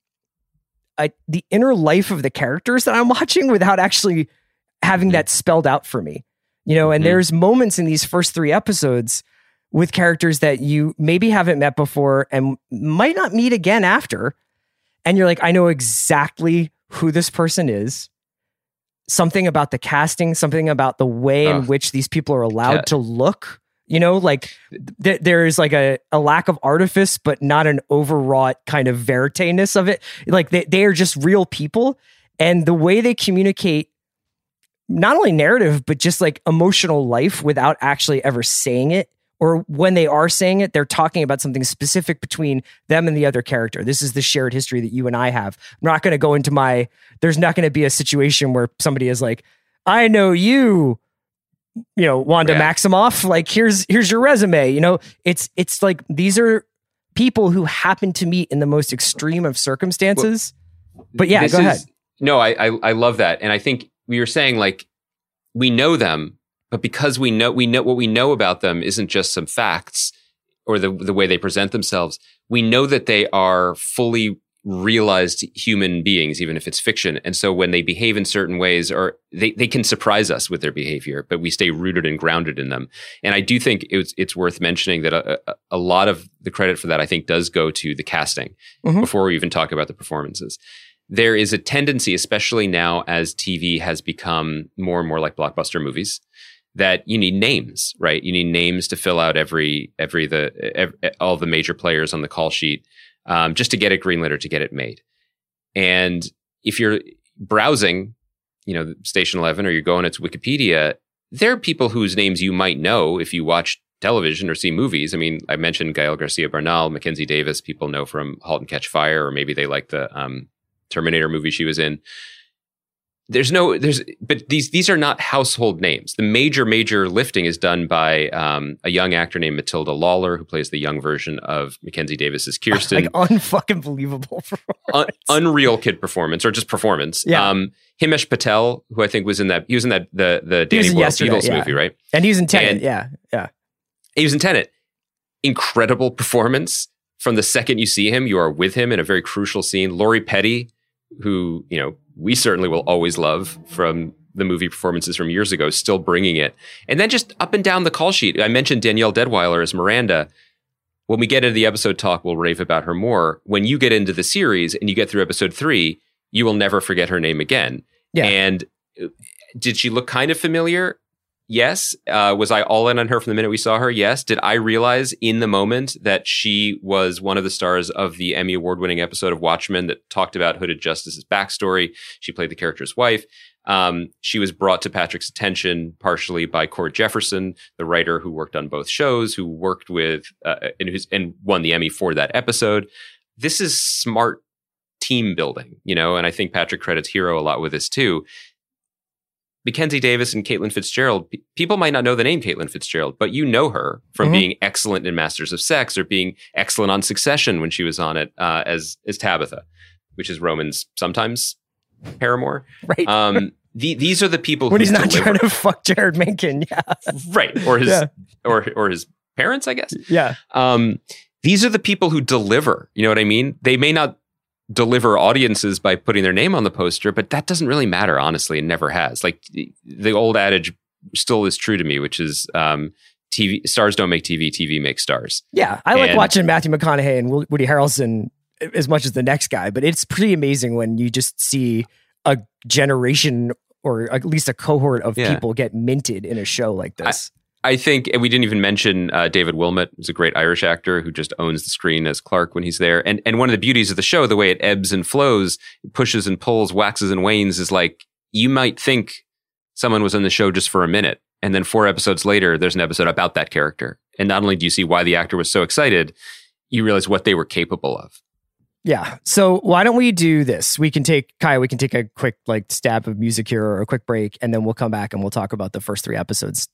I, the inner life of the characters that I'm watching without actually having mm-hmm. that spelled out for me. You know, and mm-hmm. there's moments in these first three episodes with characters that you maybe haven't met before and might not meet again after. And you're like, I know exactly who this person is. Something about the casting, something about the way oh. in which these people are allowed yeah. to look. You know, like th- there is like a, a lack of artifice, but not an overwrought kind of verite-ness of it. Like they, they are just real people. And the way they communicate not only narrative, but just like emotional life without actually ever saying it. Or when they are saying it, they're talking about something specific between them and the other character. This is the shared history that you and I have. I'm not going to go into my, there's not going to be a situation where somebody is like, I know you, you know, Wanda yeah. Maximoff, like here's, here's your resume. You know, it's, it's like, these are people who happen to meet in the most extreme of circumstances. Well, but yeah, go is, ahead. No, I, I, I love that. And I think we were saying, like, we know them, but because we know we know what we know about them isn't just some facts or the the way they present themselves. We know that they are fully realized human beings, even if it's fiction. And so when they behave in certain ways, or they, they can surprise us with their behavior, but we stay rooted and grounded in them. And I do think it's it's worth mentioning that a, a, a lot of the credit for that, I think, does go to the casting mm-hmm. before we even talk about the performances. There is a tendency, especially now as T V has become more and more like blockbuster movies, that you need names, right? You need names to fill out every, every, the, every, all the major players on the call sheet, um, just to get it greenlit or to get it made. And if you're browsing, you know, Station eleven, or you're going to Wikipedia, there are people whose names you might know if you watch television or see movies. I mean, I mentioned Gael Garcia Bernal, Mackenzie Davis, people know from Halt and Catch Fire, or maybe they like the, um, Terminator movie she was in. There's no, there's, but these, these are not household names. The major, major lifting is done by um, a young actor named Matilda Lawler, who plays the young version of Mackenzie Davis's Kirsten. Like unfucking believable performance. Un- unreal kid performance, or just performance. Yeah. Um, Himesh Patel, who I think was in that, he was in that, the, the Danny Boyle Eagles yeah. movie, right? And he was in Tenet, and yeah, yeah. He was in Tenet. Incredible performance. From the second you see him, you are with him in a very crucial scene. Lori Petty, who, you know, we certainly will always love from the movie performances from years ago, still bringing it. And then just up and down the call sheet. I mentioned Danielle Deadwyler as Miranda. When we get into the episode talk, we'll rave about her more. When you get into the series and you get through episode three, you will never forget her name again. Yeah. And did she look kind of familiar? Yes. Uh, was I all in on her from the minute we saw her? Yes. Did I realize in the moment that she was one of the stars of the Emmy Award-winning episode of Watchmen that talked about Hooded Justice's backstory? She played the character's wife. Um, she was brought to Patrick's attention partially by Cord Jefferson, the writer who worked on both shows, who worked with uh, and, who's, and won the Emmy for that episode. This is smart team building, you know, and I think Patrick credits Hero a lot with this too. Mackenzie Davis and Caitlin Fitzgerald, p- people might not know the name Caitlin Fitzgerald, but you know her from mm-hmm. being excellent in Masters of Sex or being excellent on Succession when she was on it uh, as as Tabitha, which is Roman's sometimes paramour. Right. Um, the, these are the people when who he's not deliver. trying to fuck Jared Mencken. Yeah. Right. Or his yeah. or or his parents, I guess. Yeah. Um, these are the people who deliver. You know what I mean? They may not deliver audiences by putting their name on the poster, but that doesn't really matter, honestly, and never has. Like the old adage still is true to me, which is um, T V stars don't make T V, T V makes stars. Yeah, I like and, watching Matthew McConaughey and Woody Harrelson as much as the next guy, but it's pretty amazing when you just see a generation or at least a cohort of yeah. people get minted in a show like this. I, I think, and we didn't even mention uh, David Wilmot, who's a great Irish actor who just owns the screen as Clark when he's there. And and one of the beauties of the show, the way it ebbs and flows, pushes and pulls, waxes and wanes, is like you might think someone was in the show just for a minute. And then four episodes later, there's an episode about that character. And not only do you see why the actor was so excited, you realize what they were capable of. Yeah. So why don't we do this? We can take, Kai, we can take a quick like stab of music here or a quick break, and then we'll come back and we'll talk about the first three episodes.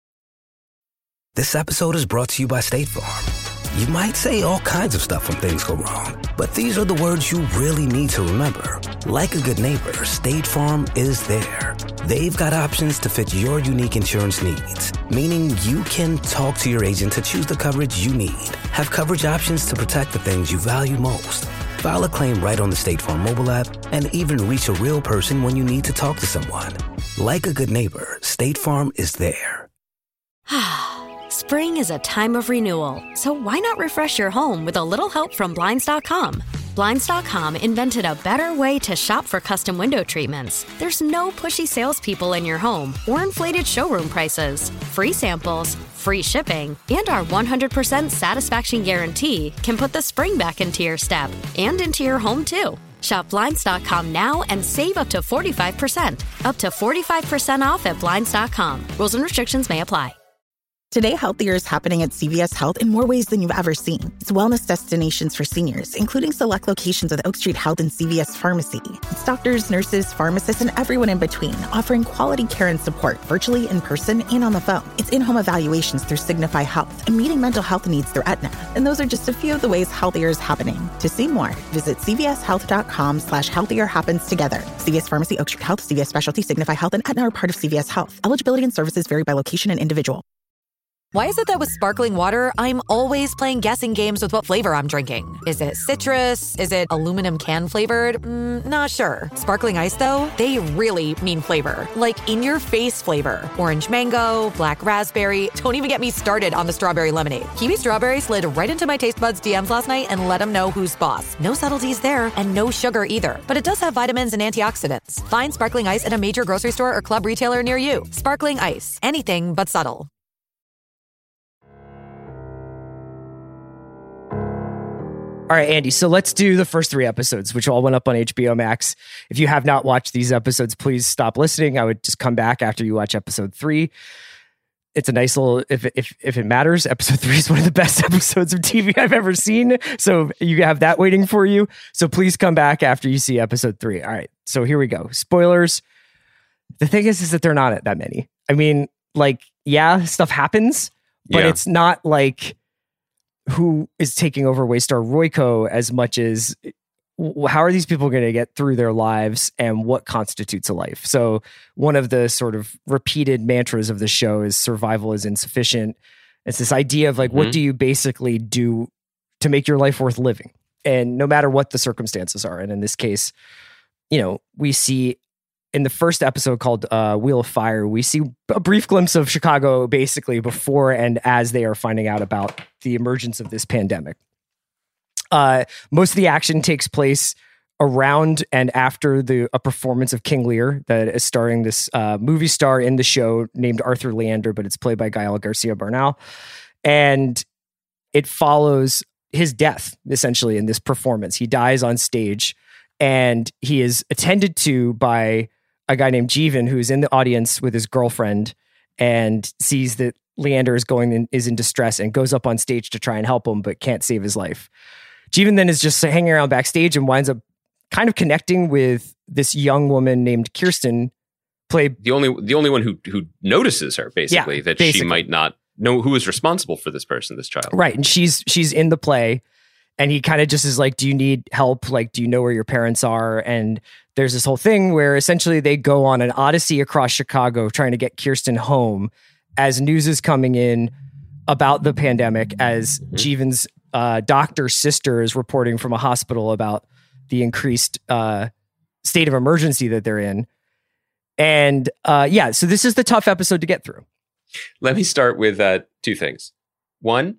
This episode is brought to you by State Farm. You might say all kinds of stuff when things go wrong, but these are the words you really need to remember. Like a good neighbor, State Farm is there. They've got options to fit your unique insurance needs, meaning you can talk to your agent to choose the coverage you need. Have coverage options to protect the things you value most. File a claim right on the State Farm mobile app and even reach a real person when you need to talk to someone. Like a good neighbor, State Farm is there. Spring is a time of renewal, so why not refresh your home with a little help from Blinds dot com? Blinds dot com invented a better way to shop for custom window treatments. There's no pushy salespeople in your home or inflated showroom prices. Free samples, free shipping, and our one hundred percent satisfaction guarantee can put the spring back into your step and into your home, too. Shop Blinds dot com now and save up to forty-five percent. Up to forty-five percent off at Blinds dot com. Rules and restrictions may apply. Today, Healthier is happening at C V S Health in more ways than you've ever seen. It's wellness destinations for seniors, including select locations with Oak Street Health and C V S Pharmacy. It's doctors, nurses, pharmacists, and everyone in between, offering quality care and support virtually, in person, and on the phone. It's in-home evaluations through Signify Health and meeting mental health needs through Aetna. And those are just a few of the ways Healthier is happening. To see more, visit cvshealth.com slash healthier happens together. C V S Pharmacy, Oak Street Health, C V S Specialty, Signify Health, and Aetna are part of C V S Health. Eligibility and services vary by location and individual. Why is it that with sparkling water, I'm always playing guessing games with what flavor I'm drinking? Is it citrus? Is it aluminum can flavored? Mm, not sure. Sparkling ice, though, they really mean flavor. Like in-your-face flavor. Orange mango, black raspberry. Don't even get me started on the strawberry lemonade. Kiwi Strawberry slid right into my taste buds D Ms last night and let them know who's boss. No subtleties there, and no sugar either. But it does have vitamins and antioxidants. Find sparkling ice at a major grocery store or club retailer near you. Sparkling ice. Anything but subtle. All right, Andy, so let's do the first three episodes, which all went up on H B O Max. If you have not watched these episodes, please stop listening. I would just come back after you watch episode three. It's a nice little, if if if it matters, episode three is one of the best episodes of T V I've ever seen. So you have that waiting for you. So please come back after you see episode three. All right, so here we go. Spoilers. The thing is, is that they're not that many. I mean, like, yeah, stuff happens, but yeah. It's not like who is taking over Waystar Royco as much as how are these people going to get through their lives and what constitutes a life. So one of the sort of repeated mantras of the show is survival is insufficient. It's this idea of like, mm-hmm. what do you basically do to make your life worth living? And no matter what the circumstances are. And in this case, you know, we see in the first episode called uh, Wheel of Fire, we see a brief glimpse of Chicago basically before and as they are finding out about the emergence of this pandemic. Uh, most of the action takes place around and after the a performance of King Lear that is starring this uh, movie star in the show named Arthur Leander, but it's played by Gael Garcia Bernal. And it follows his death, essentially, in this performance. He dies on stage, and he is attended to by a guy named Jeevan, who is in the audience with his girlfriend and sees that Leander is going in, is in distress and goes up on stage to try and help him, but can't save his life. Jeevan then is just hanging around backstage and winds up kind of connecting with this young woman named Kirsten, played the only the only one who who notices her, basically, Yeah, that basically. she might not know who is responsible for this person, this child. Right. And she's she's in the play, and he kind of just is like, do you need help? Like, do you know where your parents are? And there's this whole thing where essentially they go on an odyssey across Chicago trying to get Kirsten home as news is coming in about the pandemic, as Mm-hmm. Jeevan's uh, doctor's sister is reporting from a hospital about the increased uh, state of emergency that they're in. And uh, yeah, so this is the tough episode to get through. Let me start with uh, two things. One,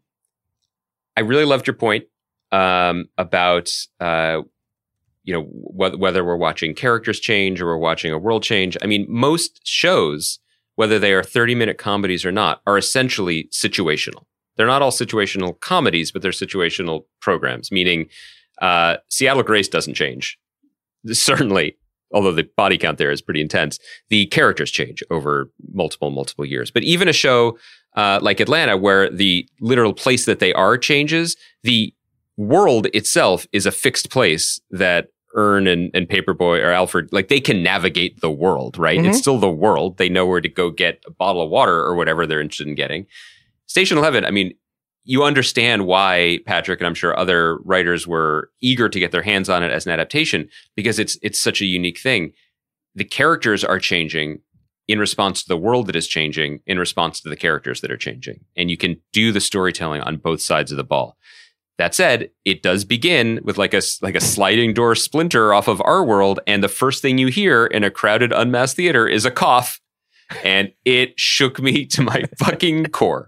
I really loved your point um, about uh, you know wh- whether we're watching characters change or we're watching a world change. I mean, most shows, whether they are thirty-minute comedies or not, are essentially situational. They're not all situational comedies, but they're situational programs, meaning uh, Seattle Grace doesn't change. Certainly, although the body count there is pretty intense, the characters change over multiple, multiple years. But even a show uh, like Atlanta, where the literal place that they are changes, the world itself is a fixed place that Ern and, and Paperboy or Alfred, like they can navigate the world, right? Mm-hmm. It's still the world. They know where to go get a bottle of water or whatever they're interested in getting. Station eleven, I mean, you understand why Patrick and I'm sure other writers were eager to get their hands on it as an adaptation, because it's it's such a unique thing. The characters are changing in response to the world that is changing, in response to the characters that are changing. And you can do the storytelling on both sides of the ball. That said, it does begin with like a, like a sliding door splinter off of our world. And the first thing you hear in a crowded unmasked theater is a cough. And it shook me to my fucking core.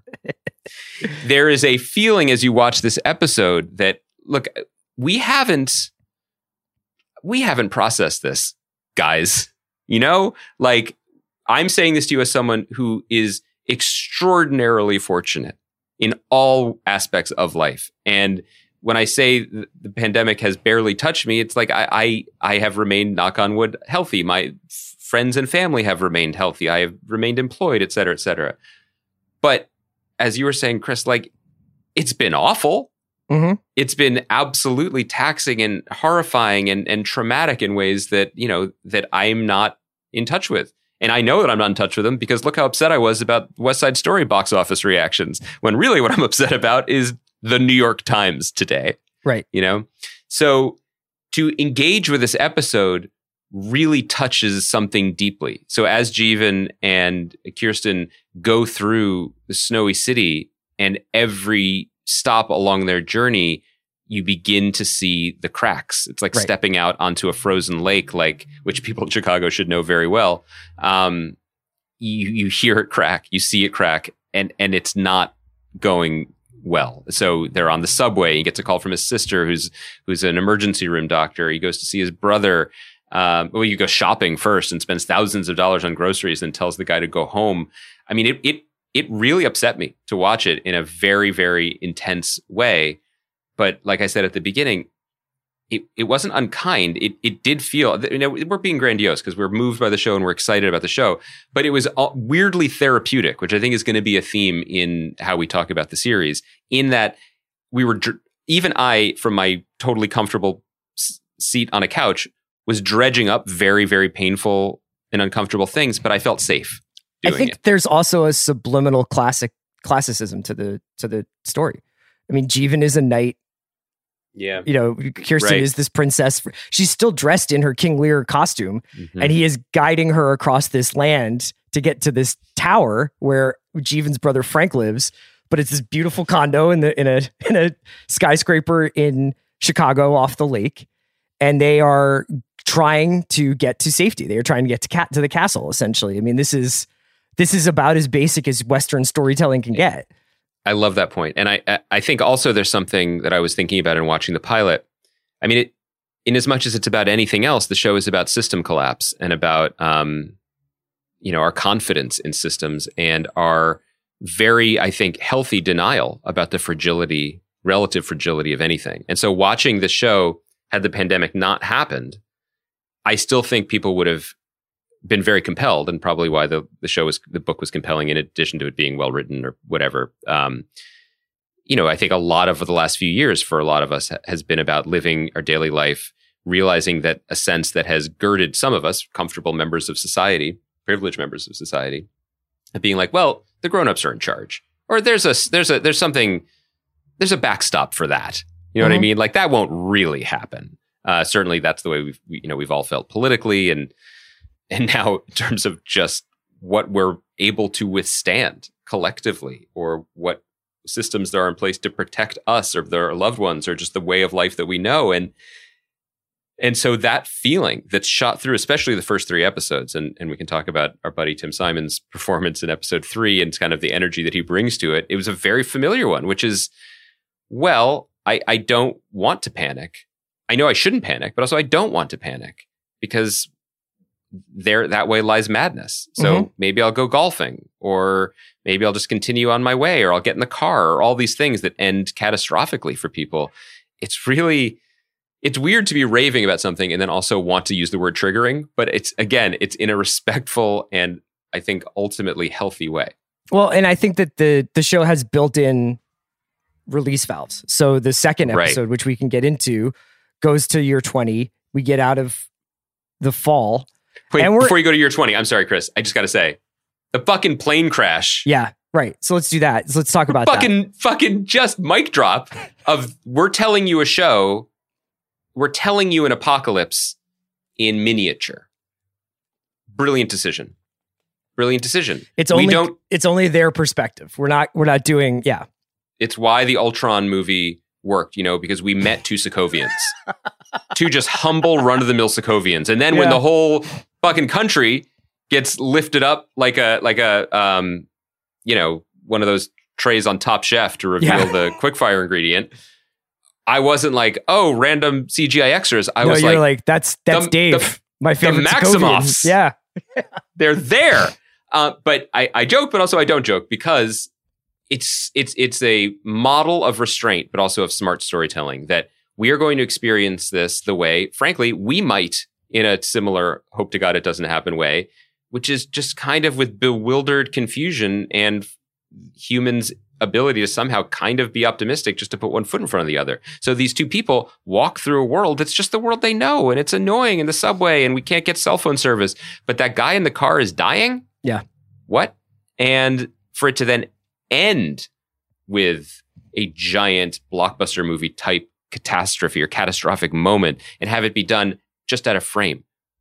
There is a feeling as you watch this episode that, look, we haven't, we haven't processed this, guys. You know, like I'm saying this to you as someone who is extraordinarily fortunate in all aspects of life. And when I say the pandemic has barely touched me, it's like I, I, I have remained, knock on wood, healthy. My f- friends and family have remained healthy. I have remained employed, et cetera, et cetera. But as you were saying, Chris, like it's been awful. Mm-hmm. It's been absolutely taxing and horrifying and, and traumatic in ways that, you know, that I'm not in touch with. And I know that I'm not in touch with them because look how upset I was about West Side Story box office reactions, when really what I'm upset about is the New York Times today. Right. You know, so to engage with this episode really touches something deeply. So as Jeevan and Kirsten go through the snowy city and every stop along their journey, you begin to see the cracks. It's like Right. stepping out onto a frozen lake, like which people in Chicago should know very well. Um, you you hear it crack, you see it crack, and and it's not going well. So they're on the subway. He gets a call from his sister, who's who's an emergency room doctor. He goes to see his brother. Um, well, you go shopping first and spends thousands of dollars on groceries, and tells the guy to go home. I mean, it it it really upset me to watch it in a very very intense way. But like I said at the beginning, it, it wasn't unkind. It it did feel, you know, we're being grandiose because we're moved by the show and we're excited about the show, but it was weirdly therapeutic, which I think is going to be a theme in how we talk about the series, in that we were, even I, from my totally comfortable s- seat on a couch, was dredging up very, very painful and uncomfortable things, but I felt safe I doing think it. there's also a subliminal classic classicism to the to the story. I mean, Jeevan is a knight. Yeah. You know, Kirsten Right. is this princess. She's still dressed in her King Lear costume, Mhm. and he is guiding her across this land to get to this tower where Jeevan's brother Frank lives. But it's this beautiful condo in the in a in a skyscraper in Chicago off the lake, and they are trying to get to safety. They are trying to get to cat to the castle. Essentially, I mean, this is this is about as basic as Western storytelling can get. I love that point. And I I think also there's something that I was thinking about in watching the pilot. I mean, it in as much as it's about anything else, the show is about system collapse and about, um, you know, our confidence in systems and our very, I think, healthy denial about the fragility, relative fragility of anything. And so watching the show, had the pandemic not happened, I still think people would have been very compelled, and probably why the, the show was, the book was compelling in addition to it being well written or whatever. Um, you know, I think a lot of the last few years for a lot of us has been about living our daily life, realizing that a sense that has girded some of us, comfortable members of society, privileged members of society, of being like, well, the grown-ups are in charge, or there's a there's a there's something there's a backstop for that. You know mm-hmm. what I mean? Like that won't really happen. Uh, certainly, that's the way we've we, you know we've all felt politically, and and now in terms of just what we're able to withstand collectively, or what systems there are in place to protect us or their loved ones, or just the way of life that we know. And and so that feeling that's shot through, especially the first three episodes, and, and we can talk about our buddy Tim Simon's performance in episode three and kind of the energy that he brings to it. It was a very familiar one, which is, well, I, I don't want to panic. I know I shouldn't panic, but also I don't want to panic because there that way lies madness. So mm-hmm. maybe I'll go golfing, or maybe I'll just continue on my way, or I'll get in the car, or all these things that end catastrophically for people. It's really, it's weird to be raving about something and then also want to use the word triggering. But it's, again, it's in a respectful and I think ultimately healthy way. Well, and I think that the the show has built in release valves. So the second episode, right. which we can get into, goes to year twenty. We get out of the fall. Wait, and before you go to year twenty, I'm sorry, Chris. I just got to say, the fucking plane crash. Yeah, right. So let's do that. So let's talk about fucking, that. Fucking just mic drop of we're telling you a show, we're telling you an apocalypse in miniature. Brilliant decision. Brilliant decision. It's only we don't, it's only their perspective. We're not we're not doing yeah. It's why the Ultron movie worked, you know, because we met two Sokovians. Two just humble run-of-the-mill Sokovians. And then yeah. when the whole fucking country gets lifted up like a like a um you know, one of those trays on Top Chef to reveal yeah. the quickfire ingredient, I wasn't like, oh, random C G I extras. I no, was you're like, like that's that's the, Dave, the, my favorite the Maximoffs. Yeah. They're there. Uh, but I, I joke, but also I don't joke, because it's it's it's a model of restraint, but also of smart storytelling, that we are going to experience this the way, frankly, we might in a similar hope to God it doesn't happen way, which is just kind of with bewildered confusion and humans' ability to somehow kind of be optimistic just to put one foot in front of the other. So these two people walk through a world that's just the world they know, and it's annoying in the subway, and we can't get cell phone service. But that guy in the car is dying? Yeah. What? And for it to then end with a giant blockbuster movie type catastrophe or catastrophic moment, and have it be done just out of frame.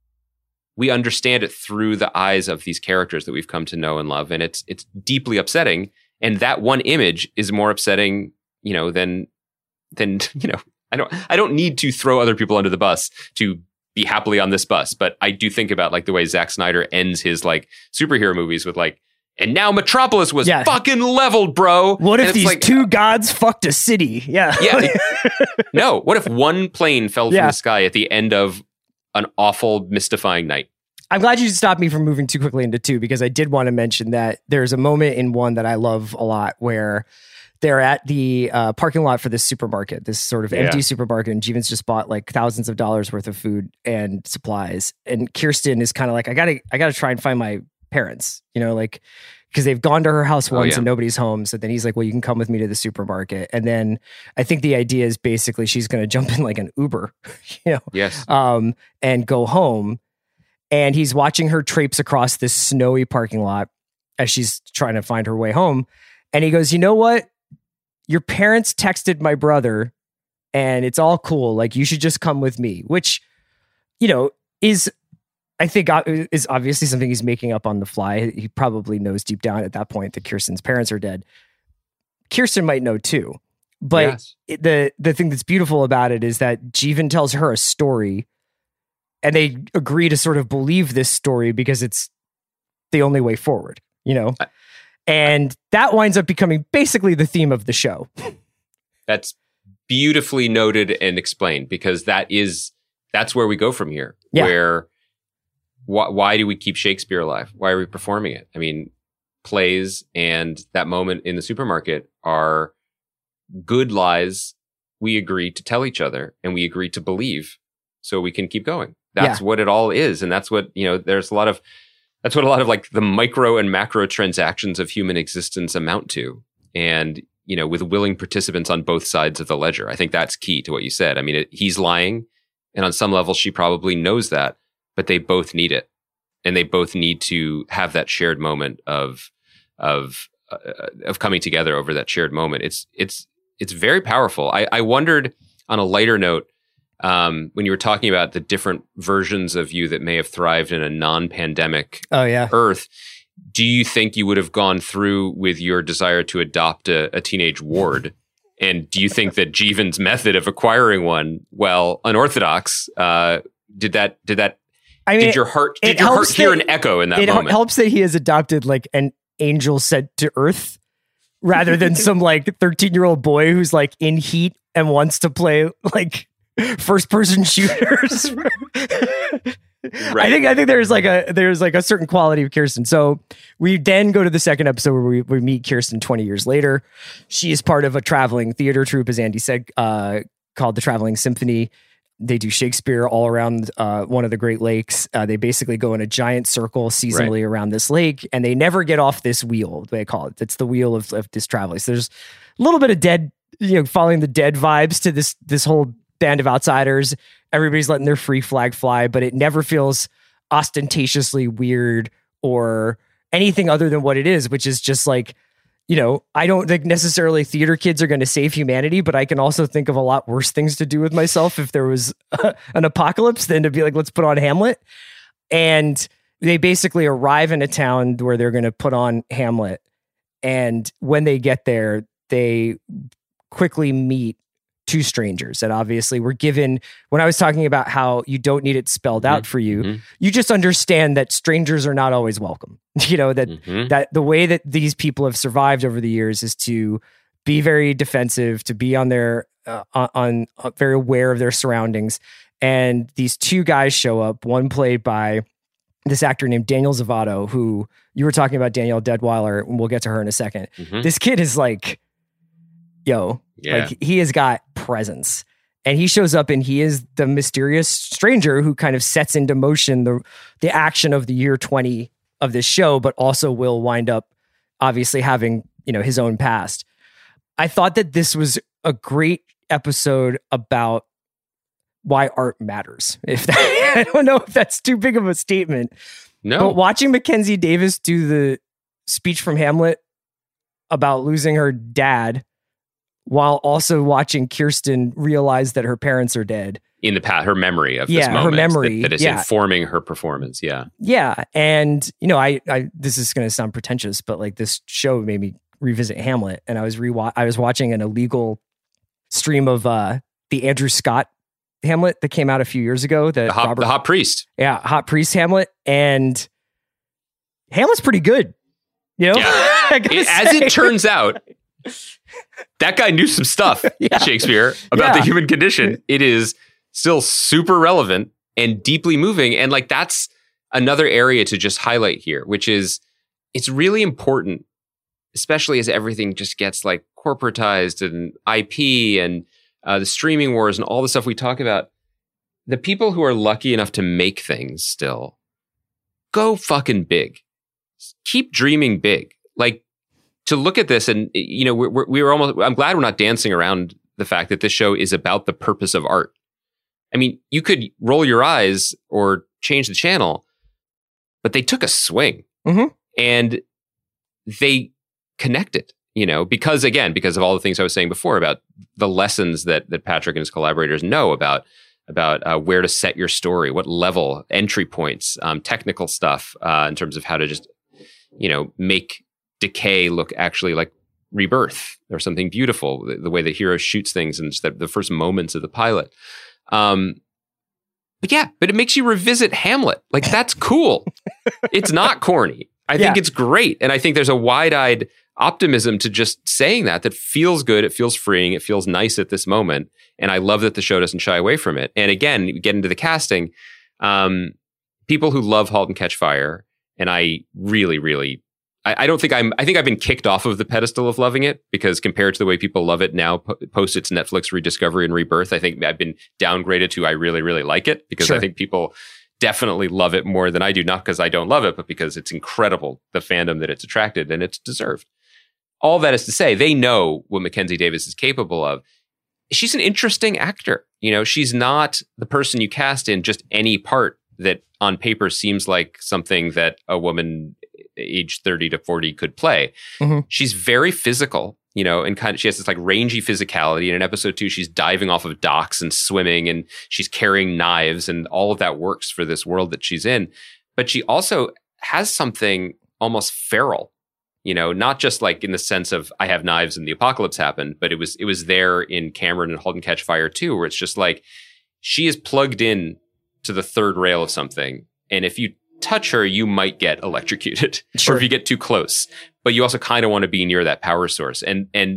We understand it through the eyes of these characters that we've come to know and love, and it's it's deeply upsetting. And that one image is more upsetting, you know, than than you know. I don't I don't need to throw other people under the bus to be happily on this bus, but I do think about like the way Zack Snyder ends his like superhero movies with like, and now Metropolis was yeah. fucking leveled, bro. What if these like, two gods fucked a city? Yeah. Yeah. No. What if one plane fell yeah. from the sky at the end of an awful, mystifying night? I'm glad you stopped me from moving too quickly into two, because I did want to mention that there's a moment in one that I love a lot where they're at the uh, parking lot for this supermarket, this sort of yeah. empty supermarket, and Jeevan's just bought like thousands of dollars worth of food and supplies. And Kirsten is kind of like, I gotta, I gotta try and find my parents, you know, like, because they've gone to her house once oh, yeah. and nobody's home. So then he's like, well, you can come with me to the supermarket. And then I think the idea is basically she's going to jump in like an Uber, you know, yes, um, and go home. And he's watching her traipse across this snowy parking lot as she's trying to find her way home. And he goes, you know what? Your parents texted my brother and it's all cool. Like, you should just come with me, which, you know, is, I think is obviously something he's making up on the fly. He probably knows deep down at that point that Kirsten's parents are dead. Kirsten might know too. But yes. it, the, the thing that's beautiful about it is that Jeevan tells her a story, and they agree to sort of believe this story because it's the only way forward, you know? I, and that winds up becoming basically the theme of the show. That's beautifully noted and explained, because that is that's where we go from here. Yeah. Where wh- why do we keep Shakespeare alive? Why are we performing it? I mean, plays and that moment in the supermarket are good lies we agree to tell each other and we agree to believe so we can keep going. That's Yeah. what it all is. And that's what, you know, there's a lot of, that's what a lot of like the micro and macro transactions of human existence amount to. And, you know, with willing participants on both sides of the ledger. I think that's key to what you said. I mean, it, he's lying. And on some level, she probably knows that, but they both need it. And they both need to have that shared moment of, of, uh, of coming together over that shared moment. It's, it's, it's very powerful. I, I wondered on a lighter note, um, when you were talking about the different versions of you that may have thrived in a non-pandemic Oh, yeah. Earth, do you think you would have gone through with your desire to adopt a, a teenage ward? And do you think that Jeevan's method of acquiring one, well, unorthodox, uh, did that, did that, I mean, did your heart, it did your heart helps hear that- an echo in that it moment? helps that he has adopted like an angel sent to Earth rather than some like thirteen year old boy who's like in heat and wants to play like first person shooters. Right. I think I think there's like a there's like a certain quality of Kirsten. So we then go to the second episode where we, we meet Kirsten twenty years later. She is part of a traveling theater troupe, as Andy said, uh, called the Traveling Symphony. They do Shakespeare all around uh, one of the Great Lakes. Uh, they basically go in a giant circle seasonally Right. around this lake, and they never get off this wheel. They call it. It's the wheel of, of this traveling. So there's a little bit of dead, you know, following the dead vibes to this this whole band of outsiders. Everybody's letting their free flag fly, but it never feels ostentatiously weird or anything other than what it is, which is just like, you know, I don't think necessarily theater kids are going to save humanity, but I can also think of a lot worse things to do with myself if there was an apocalypse than to be like, let's put on Hamlet. And they basically arrive in a town where they're going to put on Hamlet. And when they get there, they quickly meet two strangers that obviously were given, when I was talking about how you don't need it spelled out for you, Mhm. you just understand that strangers are not always welcome. You know, that Mhm. that the way that these people have survived over the years is to be very defensive, to be on their uh, on, on uh, very aware of their surroundings. And these two guys show up, one played by this actor named Daniel Zavato, who you were talking about, Danielle Deadweiler, and we'll get to her in a second. Mhm. This kid is like, yo, Yeah. like he has got presence. And he shows up and he is the mysterious stranger who kind of sets into motion the the action of the year twenty of this show, but also will wind up obviously having, you know, his own past. I thought that this was a great episode about why art matters. If that, I don't know if that's too big of a statement, No. but watching Mackenzie Davis do the speech from Hamlet about losing her dad while also watching Kirsten realize that her parents are dead. in the past, her memory of Yeah, this her moment memory, that, that is yeah. informing her performance. Yeah. Yeah. And, you know, I, I this is going to sound pretentious, but like this show made me revisit Hamlet. And I was re I was watching an illegal stream of uh, the Andrew Scott Hamlet that came out a few years ago. That The hot, Robert, the hot priest. yeah, Hot Priest Hamlet. And Hamlet's pretty good. You know, Yeah. I gotta It- as say. it turns out, that guy knew some stuff, Yeah. Shakespeare, about Yeah. the human condition. It is still super relevant and deeply moving. And like, that's another area to just highlight here, which is it's really important, especially as everything just gets like corporatized and I P and uh, the streaming wars and all the stuff we talk about. The people who are lucky enough to make things still, go fucking big. Keep dreaming big. Like, to look at this and, you know, we're, we were almost, I'm glad we're not dancing around the fact that this show is about the purpose of art. I mean, you could roll your eyes or change the channel, but they took a swing Mhm. and they connected, you know, because again, because of all the things I was saying before about the lessons that, that Patrick and his collaborators know about, about uh, where to set your story, what level, entry points, um, technical stuff uh, in terms of how to just, you know, make decay look actually like rebirth or something beautiful, the, the way the hero shoots things and just the, the first moments of the pilot. Um, but yeah, but it makes you revisit Hamlet. Like, that's cool. It's not corny. I think Yeah. it's great. And I think there's a wide-eyed optimism to just saying that, that feels good. It feels freeing. It feels nice at this moment. And I love that the show doesn't shy away from it. And again, you get into the casting, um, people who love *Halt and Catch Fire*, and I really, really, I, I don't think I'm, I think I've been kicked off of the pedestal of loving it, because compared to the way people love it now, po- post its Netflix rediscovery and rebirth, I think I've been downgraded to I really, really like it, because Sure. I think people definitely love it more than I do, not because I don't love it, but because it's incredible, the fandom that it's attracted, and it's deserved. All that is to say, they know what Mackenzie Davis is capable of. She's an interesting actor. You know, she's not the person you cast in just any part that on paper seems like something that a woman age thirty to forty could play. Mm-hmm. She's very physical, you know, and kind of, she has this like rangy physicality. And in episode two, she's diving off of docks and swimming, and she's carrying knives, and all of that works for this world that she's in. But she also has something almost feral, you know, not just like in the sense of I have knives and the apocalypse happened, but it was, it was there in Cameron and *Halt and Catch Fire* too, where it's just like, she is plugged in to the third rail of something. And if you touch her, you might get electrocuted, Sure. or if you get too close, but you also kind of want to be near that power source. And, and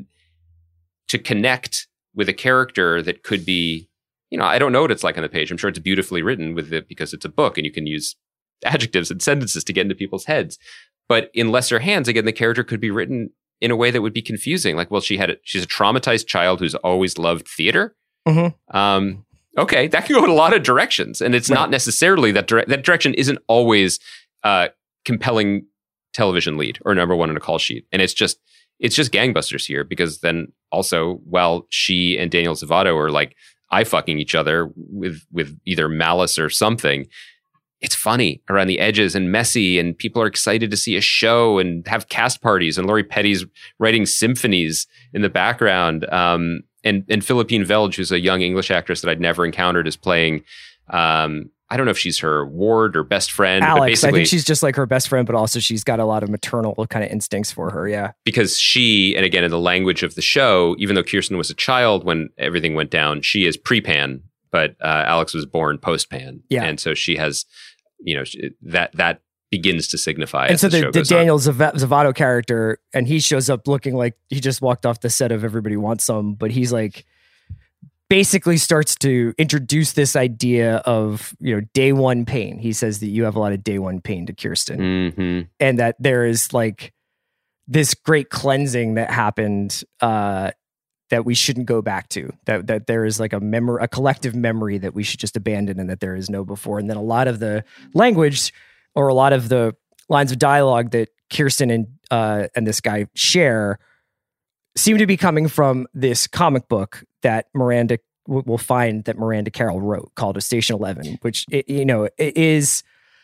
to connect with a character that could be, you know, I don't know what it's like on the page. I'm sure it's beautifully written with it because it's a book and you can use adjectives and sentences to get into people's heads. But in lesser hands, again, the character could be written in a way that would be confusing. Like, well, she had a, she's a traumatized child who's always loved theater. Mm-hmm. Um, okay, that can go in a lot of directions, and it's Right. not necessarily that dire- that direction isn't always uh, compelling television lead or number one on a call sheet. And it's just it's just gangbusters here, because then also, while she and Daniel Zavato are like eye fucking each other with with either malice or something, it's funny around the edges and messy, and people are excited to see a show and have cast parties, and Lori Petty's writing symphonies in the background. Um, and, and Philippine Velge, who's a young English actress that I'd never encountered, is playing, um, I don't know if she's her ward or best friend. Alex, but I basically, think she's just like her best friend, but also she's got a lot of maternal kind of instincts for her. Yeah. because she, and again, in the language of the show, even though Kirsten was a child when everything went down, she is pre-Pan, but uh, Alex was born post-Pan. Yeah. And so she has, you know, she, that that begins to signify. And as so the, the, show the goes on. Daniel Zav- Zavato character, and he shows up looking like he just walked off the set of Everybody Wants Some, but he's like basically starts to introduce this idea of, you know, day one pain. He says that you have a lot of day one pain to Kirsten, Mhm. and that there is like this great cleansing that happened uh, that we shouldn't go back to. That that there is like a memory, a collective memory that we should just abandon, and that there is no before. And then a lot of the language, or a lot of the lines of dialogue that Kirsten and uh, and this guy share, seem to be coming from this comic book that Miranda w- will find that Miranda Carroll wrote, called A Station Eleven, which it, you know it is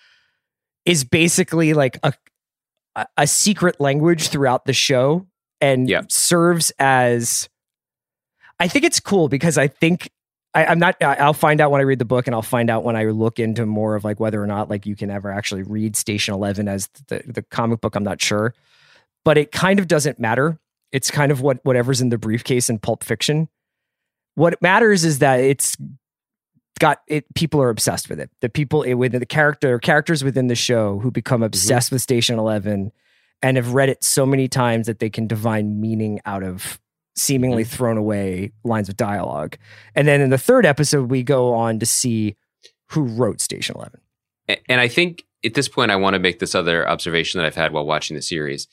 is basically like a a- a secret language throughout the show, and Yep. serves as. I think it's cool because I think I, I'm not. I, I'll find out when I read the book, and I'll find out when I look into more of like whether or not like you can ever actually read Station Eleven as the the comic book. I'm not sure, but it kind of doesn't matter. It's kind of what whatever's in the briefcase in Pulp Fiction. What matters is that it's got it. People are obsessed with it. The people within the character characters within the show who become obsessed with Station Eleven and have read it so many times that they can divine meaning out of seemingly thrown away lines of dialogue. And then in the third episode, we go on to see who wrote Station Eleven. A- And I think at this point, I want to make this other observation that I've had while watching the series.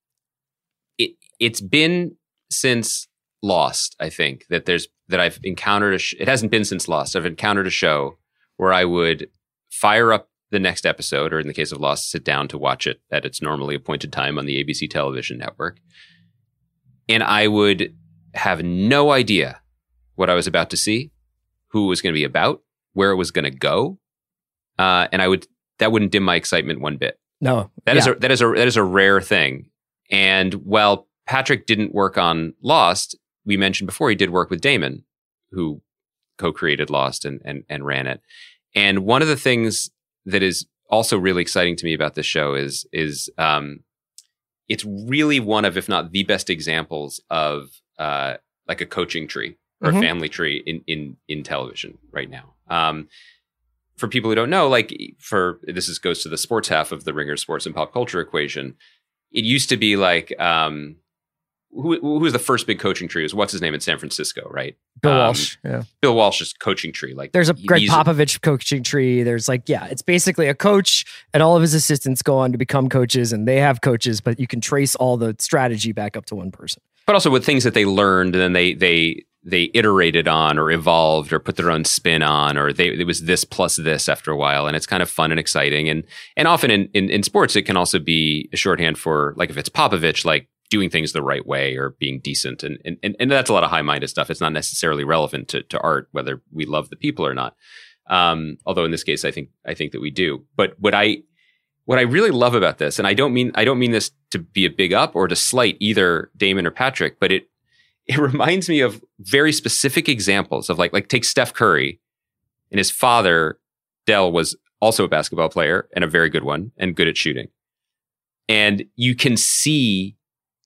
It it's been since Lost, I think, that there's that I've encountered a sh- it hasn't been since Lost. I've encountered a show where I would fire up the next episode, or in the case of Lost, sit down to watch it at its normally appointed time on the A B C television network. And I would have no idea what I was about to see, who it was going to be about, where it was going to go. Uh, and I would, that wouldn't dim my excitement one bit. No, That yeah. is a, that is a, that is a rare thing. And while Patrick didn't work on Lost, we mentioned before, he did work with Damon, who co-created Lost and, and, and ran it. And one of the things that is also really exciting to me about this show is, is, um, it's really one of, if not the best examples of, uh, like a coaching tree or Mhm. a family tree in, in, in television right now. Um, for people who don't know, like for, this is, goes to the sports half of the Ringer sports and pop culture equation. it used to be like, um, who, who was the first big coaching tree? It was what's his name in San Francisco, right? Bill um, Walsh. Yeah. Bill Walsh's coaching tree. Like there's a Greg he's- Popovich coaching tree. There's like, yeah, it's basically a coach and all of his assistants go on to become coaches and they have coaches, but you can trace all the strategy back up to one person. But also with things that they learned and then they they they iterated on or evolved or put their own spin on, or they it was this plus this after a while. And it's kind of fun and exciting. And and often in, in, in sports, it can also be a shorthand for, like, if it's Popovich, like doing things the right way or being decent. And and, and that's a lot of high-minded stuff. It's not necessarily relevant to, to art, whether we love the people or not. Um, although in this case, I think I think that we do. But what I what I really love about this, and I don't mean I don't mean this to be a big up or to slight either Damon or Patrick, but it it reminds me of very specific examples of like like take Steph Curry, and his father Dell was also a basketball player and a very good one and good at shooting, and you can see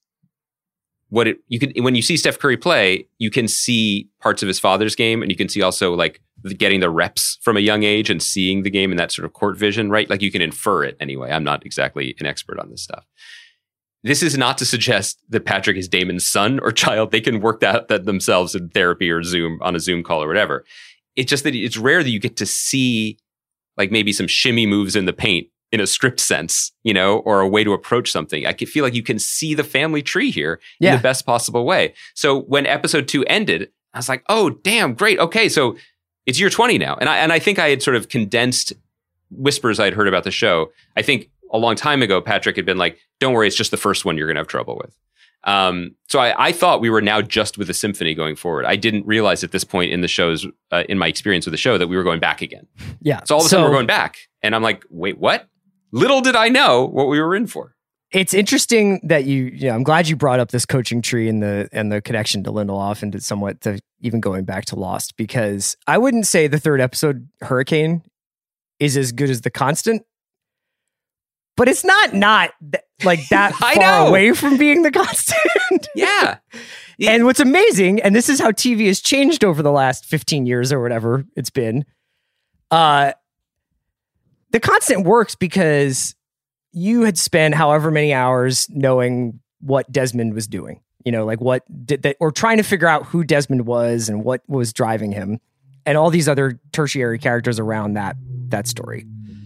what it you can when you see Steph Curry play, you can see parts of his father's game, and you can see also like getting the reps from a young age and seeing the game in that sort of court vision, right? Like you can infer it anyway. I'm not exactly an expert on this stuff. This is not to suggest that Patrick is Damon's son or child. They can work that, that themselves in therapy or Zoom on a Zoom call or whatever. It's just that it's rare that you get to see like maybe some shimmy moves in the paint in a script sense, you know, or a way to approach something. I feel like you can see the family tree here Yeah. in the best possible way. So when episode two ended, I was like, oh, damn, great. Okay, so it's year twenty now. And I and I think I had sort of condensed whispers I'd heard about the show. I think a long time ago, Patrick had been like, don't worry, it's just the first one you're going to have trouble with. Um, so I, I thought we were now just with the symphony going forward. I didn't realize at this point in the show's, uh, in my experience with the show, that we were going back again. Yeah. So all of a sudden we're going back. And I'm like, wait, what? Little did I know what we were in for. It's interesting that you, you know, I'm glad you brought up this coaching tree and the and the connection to Lindelof and to somewhat to even going back to Lost, because I wouldn't say the third episode, Hurricane, is as good as The Constant, but it's not not th- like that I far know. away from being The Constant. Yeah. And what's amazing, and this is how T V has changed over the last fifteen years or whatever it's been, uh, The Constant works because you had spent however many hours knowing what Desmond was doing, you know, like what did that, or trying to figure out who Desmond was and what was driving him, and all these other tertiary characters around that, that story.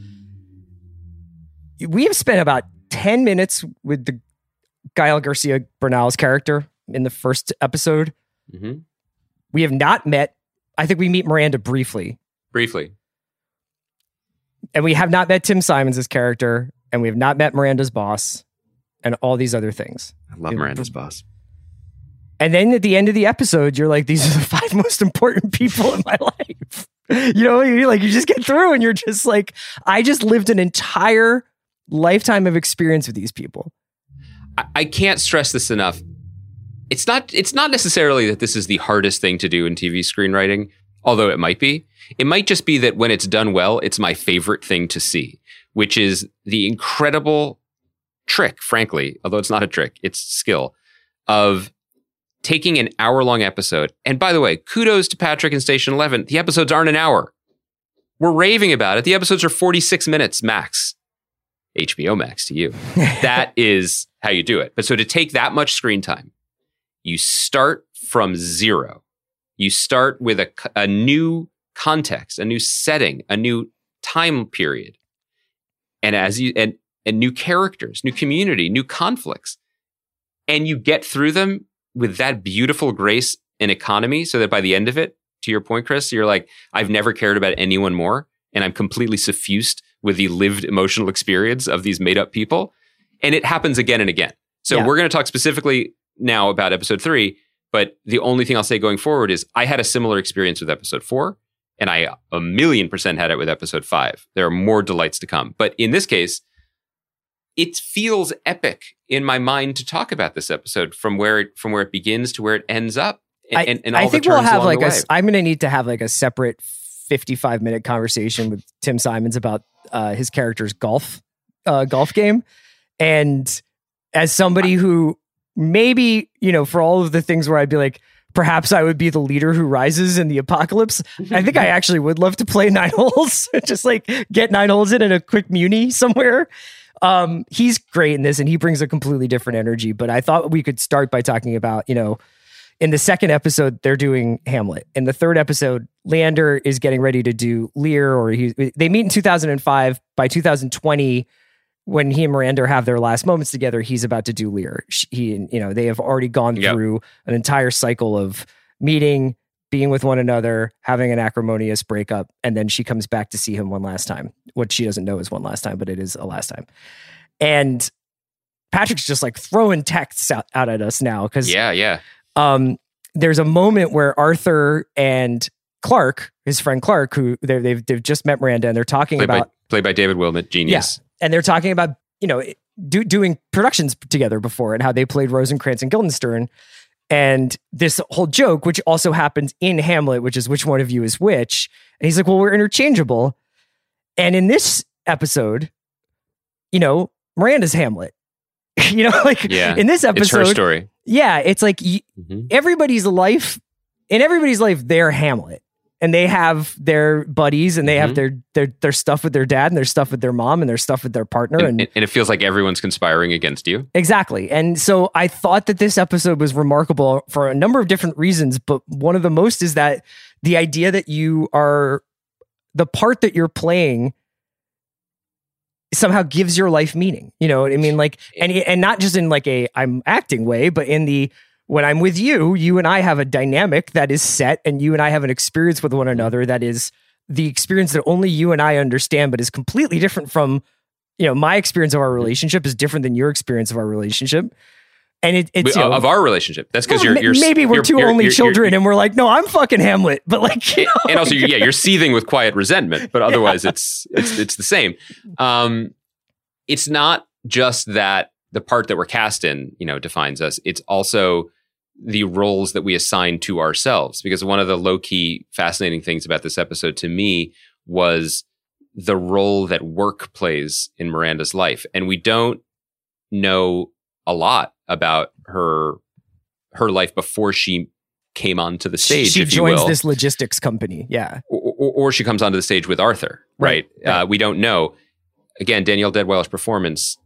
We have spent about ten minutes with the Gael Garcia Bernal's character in the first episode. Mm-hmm. We have not met, I think we meet Miranda briefly. Briefly. And we have not met Tim Simons' character, and we have not met Miranda's boss, and all these other things. I love Miranda's boss. And then at the end of the episode, you're like, these are the five most important people in my life. You know, you like you just get through and you're just like, I just lived an entire lifetime of experience with these people. I, I can't stress this enough. It's not it's not necessarily that this is the hardest thing to do in T V screenwriting, although it might be. It might just be that when it's done well, it's my favorite thing to see, which is the incredible trick, frankly, although it's not a trick, it's skill, of taking an hour-long episode. And by the way, kudos to Patrick and Station eleven. The episodes aren't an hour. We're raving about it. The episodes are forty-six minutes max. H B O Max to you. That is how you do it. But so to take that much screen time, you start from zero. You start with a, a new context, a new setting, a new time period. And as you and and new characters, new community, new conflicts. And you get through them with that beautiful grace and economy, so that by the end of it, to your point, Chris, you're like, I've never cared about anyone more, and I'm completely suffused with the lived emotional experience of these made up people. And it happens again and again. So Yeah. we're going to talk specifically now about episode three, but the only thing I'll say going forward is I had a similar experience with episode four, and I a million percent had it with episode five. There are more delights to come. But in this case, it feels epic in my mind to talk about this episode from where it from where it begins to where it ends up. And, I, and, and all I the think we'll turns have along like the a, way. s- I'm going to need to have like a separate fifty-five minute conversation with Tim Simons about uh, his character's golf, uh, golf game. And as somebody who maybe, you know, for all of the things where I'd be like, perhaps I would be the leader who rises in the apocalypse. I think I actually would love to play nine holes, just like get nine holes in in a quick muni somewhere. Um, he's great in this, and he brings a completely different energy. But I thought we could start by talking about, you know, in the second episode, they're doing Hamlet. In the third episode, Leander is getting ready to do Lear, or he, they meet in two thousand five. By two thousand twenty, when he and Miranda have their last moments together, he's about to do Lear. He, you know, they have already gone Yep. through an entire cycle of meeting, being with one another, having an acrimonious breakup, and then she comes back to see him one last time. What she doesn't know is one last time, but it is a last time. And Patrick's just like throwing texts out, out at us now because Yeah, yeah. um, there's a moment where Arthur and Clark, his friend Clark, who they're- they've they've just met Miranda, and they're talking Played about by, played by David Wilmot, genius. and they're talking about, you know, do, doing productions together before and how they played Rosencrantz and Guildenstern. And this whole joke, which also happens in Hamlet, which is which one of you is which. And he's like, well, we're interchangeable. And in this episode, you know, Miranda's Hamlet. you know, like Yeah. in this episode, It's her story. yeah, it's like y- Mhm. everybody's life, in everybody's life, they're Hamlet. And they have their buddies, and they have Mhm. their their their stuff with their dad, and their stuff with their mom, and their stuff with their partner. And, and it feels like everyone's conspiring against you. Exactly. And so I thought that this episode was remarkable for a number of different reasons, but one of the most is that the idea that you are the part that you're playing somehow gives your life meaning. You know what I mean? Like, and and not just in like a I'm acting way, but in the when I'm with you, you and I have a dynamic that is set, and you and I have an experience with one another that is the experience that only you and I understand, but is completely different from, you know, my experience of our relationship is different than your experience of our relationship. And it, it's, We- you know, of our relationship. That's because well, you're, you're ma- maybe we're you're- 2 you're- only you're- you're- children, and we're like, no, I'm fucking Hamlet. But like, you know, and also, yeah, you're seething with quiet resentment, but otherwise, it's it's it's the same. Um, it's not just that the part that we're cast in, you know, defines us. It's also the roles that we assign to ourselves. Because one of the low key fascinating things about this episode to me was the role that work plays in Miranda's life, and we don't know a lot about her her life before she came onto the stage. she if you joins will. this logistics company. Yeah. or, or, or she comes onto the stage with Arthur, right? Right, right. Uh, we don't know. Again, Danielle Deadwyler's performance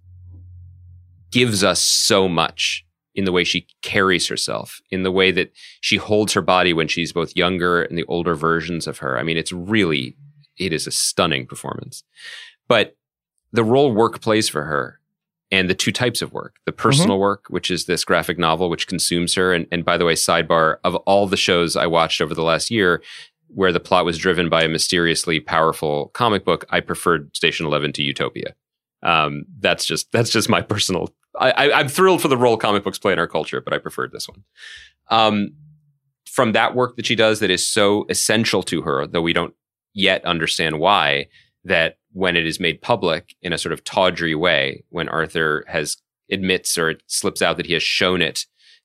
gives us so much in the way she carries herself, in the way that she holds her body when she's both younger and the older versions of her. I mean, it's really, it is a stunning performance. But the role work plays for her, and the two types of work, the personal Mm-hmm. work, which is this graphic novel, which consumes her. And, and by the way, sidebar, of all the shows I watched over the last year, where the plot was driven by a mysteriously powerful comic book, I preferred Station Eleven to Utopia. Um, that's just that's just my personal. I, I, I'm thrilled for the role comic books play in our culture, but I preferred this one. Um, from that work that she does, that is so essential to her, though we don't yet understand why. That when it is made public in a sort of tawdry way, when Arthur has admits or it slips out that he has shown it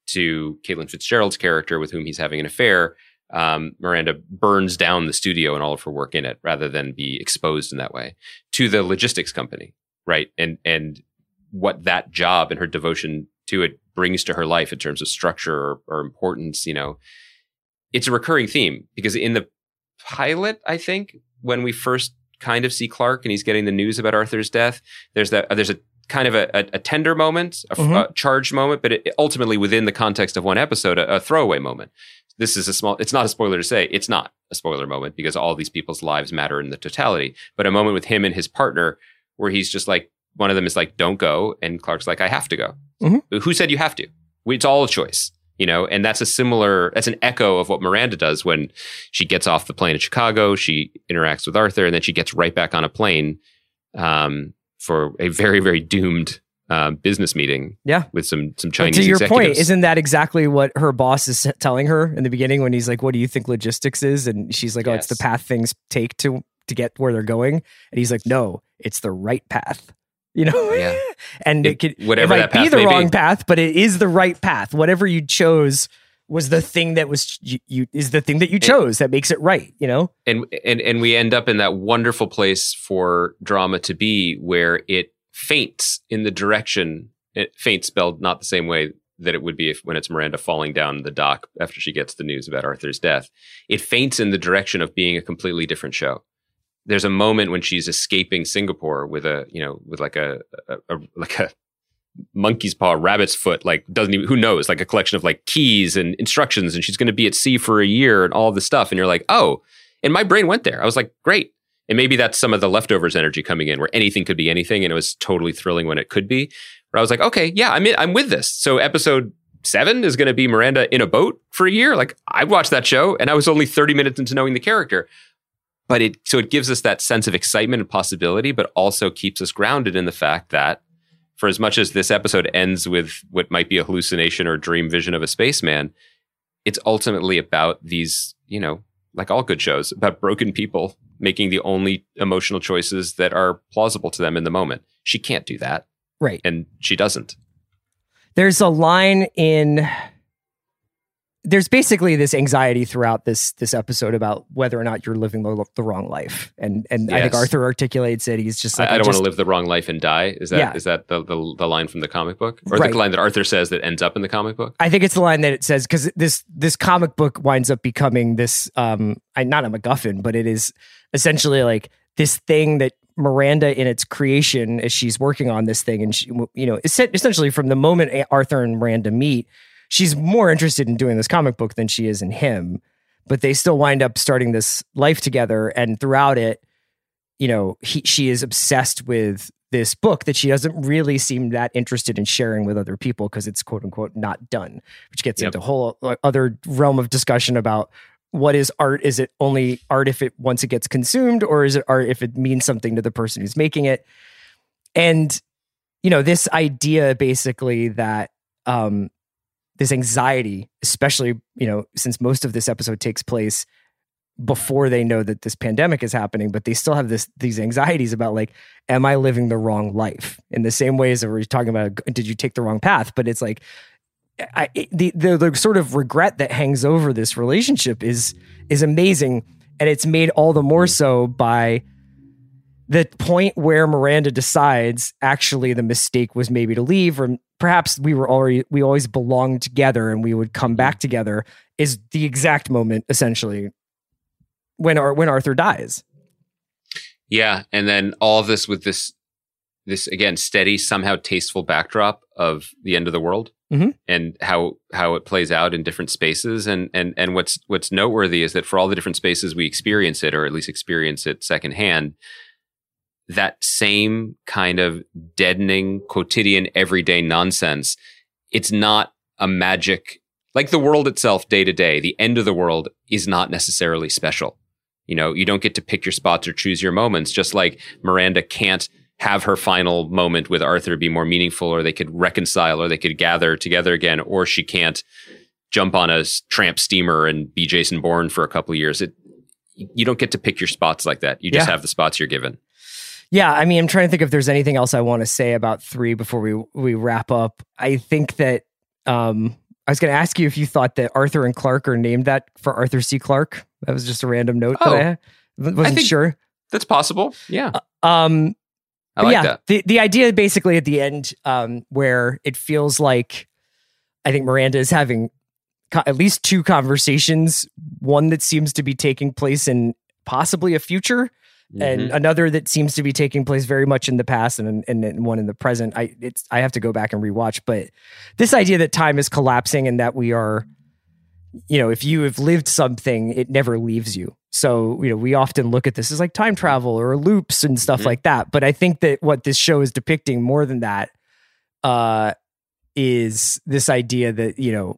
to Caitlin Fitzgerald's character with whom he's having an affair. Um, Miranda burns down the studio and all of her work in it rather than be exposed in that way to the logistics company, right? And and what that job and her devotion to it brings to her life in terms of structure or, or importance, you know, it's a recurring theme because in the pilot, I think, when we first kind of see Clark and he's getting the news about Arthur's death, there's that there's a kind of a, a, a tender moment, a, Mhm. a charged moment, but it, ultimately within the context of one episode, a, a throwaway moment. This is a small, it's not a spoiler to say, it's not a spoiler moment because all these people's lives matter in the totality, but a moment with him and his partner where he's just like, one of them is like, don't go. And Clark's like, I have to go. Mhm. Who said you have to? It's all a choice, you know? And that's a similar, that's an echo of what Miranda does when she gets off the plane in Chicago, she interacts with Arthur, and then she gets right back on a plane um, for a very, very doomed um, business meeting Yeah. with some, some But Chinese to your executives. point, isn't that exactly what her boss is telling her in the beginning when he's like, what do you think logistics is? And she's like, oh, it's the Yes. path things take to to get where they're going. And he's like, no, it's the right path. You know? Yeah. and it, It- could whatever it might that path be the may be. wrong path, but it is the right path. Whatever you chose was the thing that was you, you is the thing that you chose that makes it right, you know? and and and we end up in that wonderful place for drama to be where it faints in the direction, it faints spelled not the same way that it would be if when it's Miranda falling down the dock after she gets the news about Arthur's death. It faints in the direction of being a completely different show. there's a moment when she's escaping Singapore with a, you know, with like a, a, a like a monkey's paw, rabbit's foot, like doesn't even, who knows, like a collection of like keys and instructions, and she's going to be at sea for a year and all this stuff. And you're like, oh, and my brain went there. I was like, great. And maybe that's some of the leftovers energy coming in where anything could be anything. And it was totally thrilling when it could be. But I was like, okay, yeah, I'm in, I'm with this. So episode seven is going to be Miranda in a boat for a year. Like I watched that show and I was only thirty minutes into knowing the character. But it, so it gives us that sense of excitement and possibility, but also keeps us grounded in the fact that for as much as this episode ends with what might be a hallucination or dream vision of a spaceman, it's ultimately about these, you know, like all good shows, about broken people making the only emotional choices that are plausible to them in the moment. She can't do that. Right. And she doesn't. There's a line in... There's basically this anxiety throughout this this episode about whether or not you're living the, the wrong life. And and yes. I think Arthur articulates it. He's just like... I, I don't just, want to live the wrong life and die. Is that yeah. is that the, the the line from the comic book? Or right. the line that Arthur says that ends up in the comic book? I think it's the line that it says, because this this comic book winds up becoming this, um, I, not a MacGuffin, but it is essentially like this thing that Miranda in its creation, as she's working on this thing, and she, you know, essentially from the moment Arthur and Miranda meet, she's more interested in doing this comic book than she is in him, but they still wind up starting this life together. And throughout it, you know, he, she is obsessed with this book that she doesn't really seem that interested in sharing with other people because it's quote unquote not done, which gets yep. into a whole other realm of discussion about what is art. Is it only art if it, once it gets consumed, or is it art if it means something to the person who's making it? And, you know, this idea basically that, um, this anxiety, especially, you know, since most of this episode takes place before they know that this pandemic is happening, but they still have this these anxieties about like, am I living the wrong life? In the same ways that we're talking about, did you take the wrong path? But it's like, I, the, the the sort of regret that hangs over this relationship is is amazing, and it's made all the more so by the point where Miranda decides actually the mistake was maybe to leave, or perhaps we were already, we always belonged together and we would come back together, is the exact moment essentially when Ar- when Arthur dies. Yeah. And then all of this with this, this again, steady, somehow tasteful backdrop of the end of the world mm-hmm. and how, how it plays out in different spaces. And, and, and what's, what's noteworthy is that for all the different spaces we experience it, or at least experience it secondhand, that same kind of deadening, quotidian, everyday nonsense, it's not a magic, like the world itself day to day, the end of the world is not necessarily special. You know, you don't get to pick your spots or choose your moments, just like Miranda can't have her final moment with Arthur be more meaningful, or they could reconcile, or they could gather together again, or she can't jump on a tramp steamer and be Jason Bourne for a couple of years. It, you don't get to pick your spots like that. You just yeah. have the spots you're given. Yeah, I mean, I'm trying to think if there's anything else I want to say about three before we we wrap up. I think that um, I was going to ask you if you thought that Arthur and Clark are named that for Arthur C. Clarke. That was just a random note oh, that I had. wasn't I think sure. That's possible. Yeah. Uh, um, I like yeah, that. The, the idea basically at the end um, where it feels like I think Miranda is having co- at least two conversations, one that seems to be taking place in possibly a future, and mm-hmm. another that seems to be taking place very much in the past, and, and and one in the present. I it's I have to go back and rewatch, but this idea that time is collapsing and that we are, you know, if you have lived something, it never leaves you. So, you know, we often look at this as like time travel or loops and stuff mm-hmm. like that. But I think that what this show is depicting more than that uh, is this idea that, you know,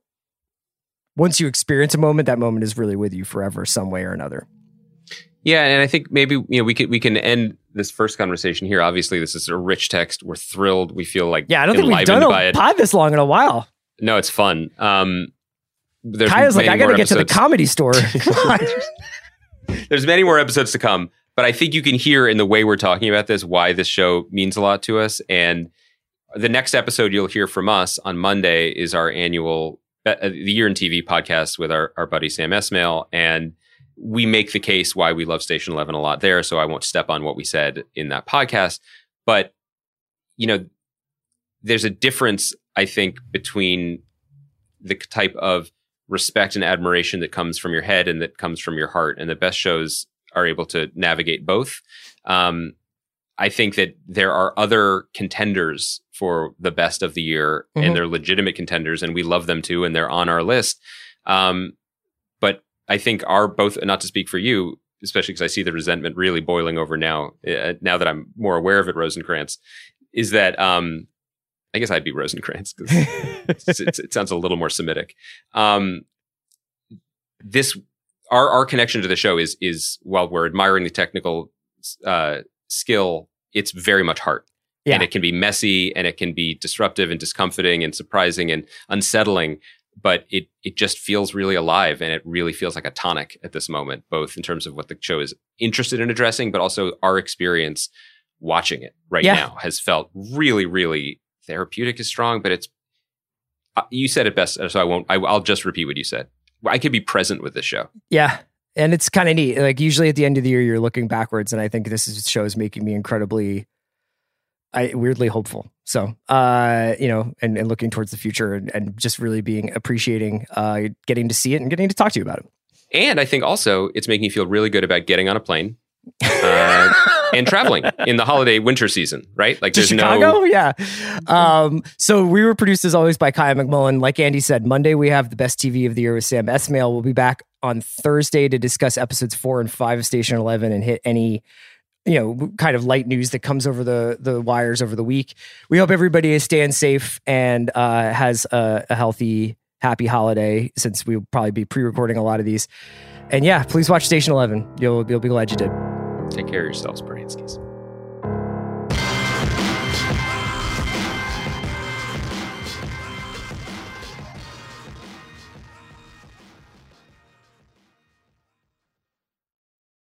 once you experience a moment, that moment is really with you forever, some way or another. Yeah, and I think maybe, you know, we could we can end this first conversation here. Obviously, this is a rich text. We're thrilled. We feel like yeah, I don't think we've done a pod this long in a while. No, it's fun. Um, there's Kaya's like, I got to get episodes. to the comedy store. There's many more episodes to come, but I think you can hear in the way we're talking about this why this show means a lot to us. And the next episode you'll hear from us on Monday is our annual uh, the Year in T V podcast with our, our buddy Sam Esmail, and we make the case why we love Station eleven a lot there. So I won't step on what we said in that podcast, but you know, there's a difference, I think, between the type of respect and admiration that comes from your head and that comes from your heart. And the best shows are able to navigate both. Um, I think that there are other contenders for the best of the year, mm-hmm. and they're legitimate contenders, and we love them too, and they're on our list. Um, but I think our both, not to speak for you, especially because I see the resentment really boiling over now, uh, now that I'm more aware of it, Rosencrantz, is that um, I guess I'd be Rosencrantz because it's, it's, it sounds a little more Semitic. Um, this our our connection to the show is is while we're admiring the technical uh, skill, it's very much heart. Yeah. And it can be messy, and it can be disruptive and discomforting and surprising and unsettling, but it it just feels really alive, and it really feels like a tonic at this moment, both in terms of what the show is interested in addressing, but also our experience watching it right yeah. now has felt really, really therapeutic is strong, but it's, uh, you said it best, so I won't, I, I'll just repeat what you said. I could be present with this show. Yeah. And it's kind of neat. Like usually at the end of the year, you're looking backwards, and I think this is, show is making me incredibly, I weirdly hopeful. So, uh, you know, and, and looking towards the future, and, and just really being appreciating, uh, getting to see it and getting to talk to you about it. And I think also it's making me feel really good about getting on a plane uh, and traveling in the holiday winter season, right? Like there's Chicago? no... Yeah. Um, so we were produced as always by Kaya McMullen. Like Andy said, Monday we have the best T V of the year with Sam Esmail. We'll be back on Thursday to discuss episodes four and five of Station eleven and hit any, you know, kind of light news that comes over the, the wires over the week. We hope everybody is staying safe and uh, has a, a healthy, happy holiday, since we'll probably be pre-recording a lot of these. And yeah, please watch Station eleven. You'll, you'll be glad you did. Take care of yourselves, Brainskis.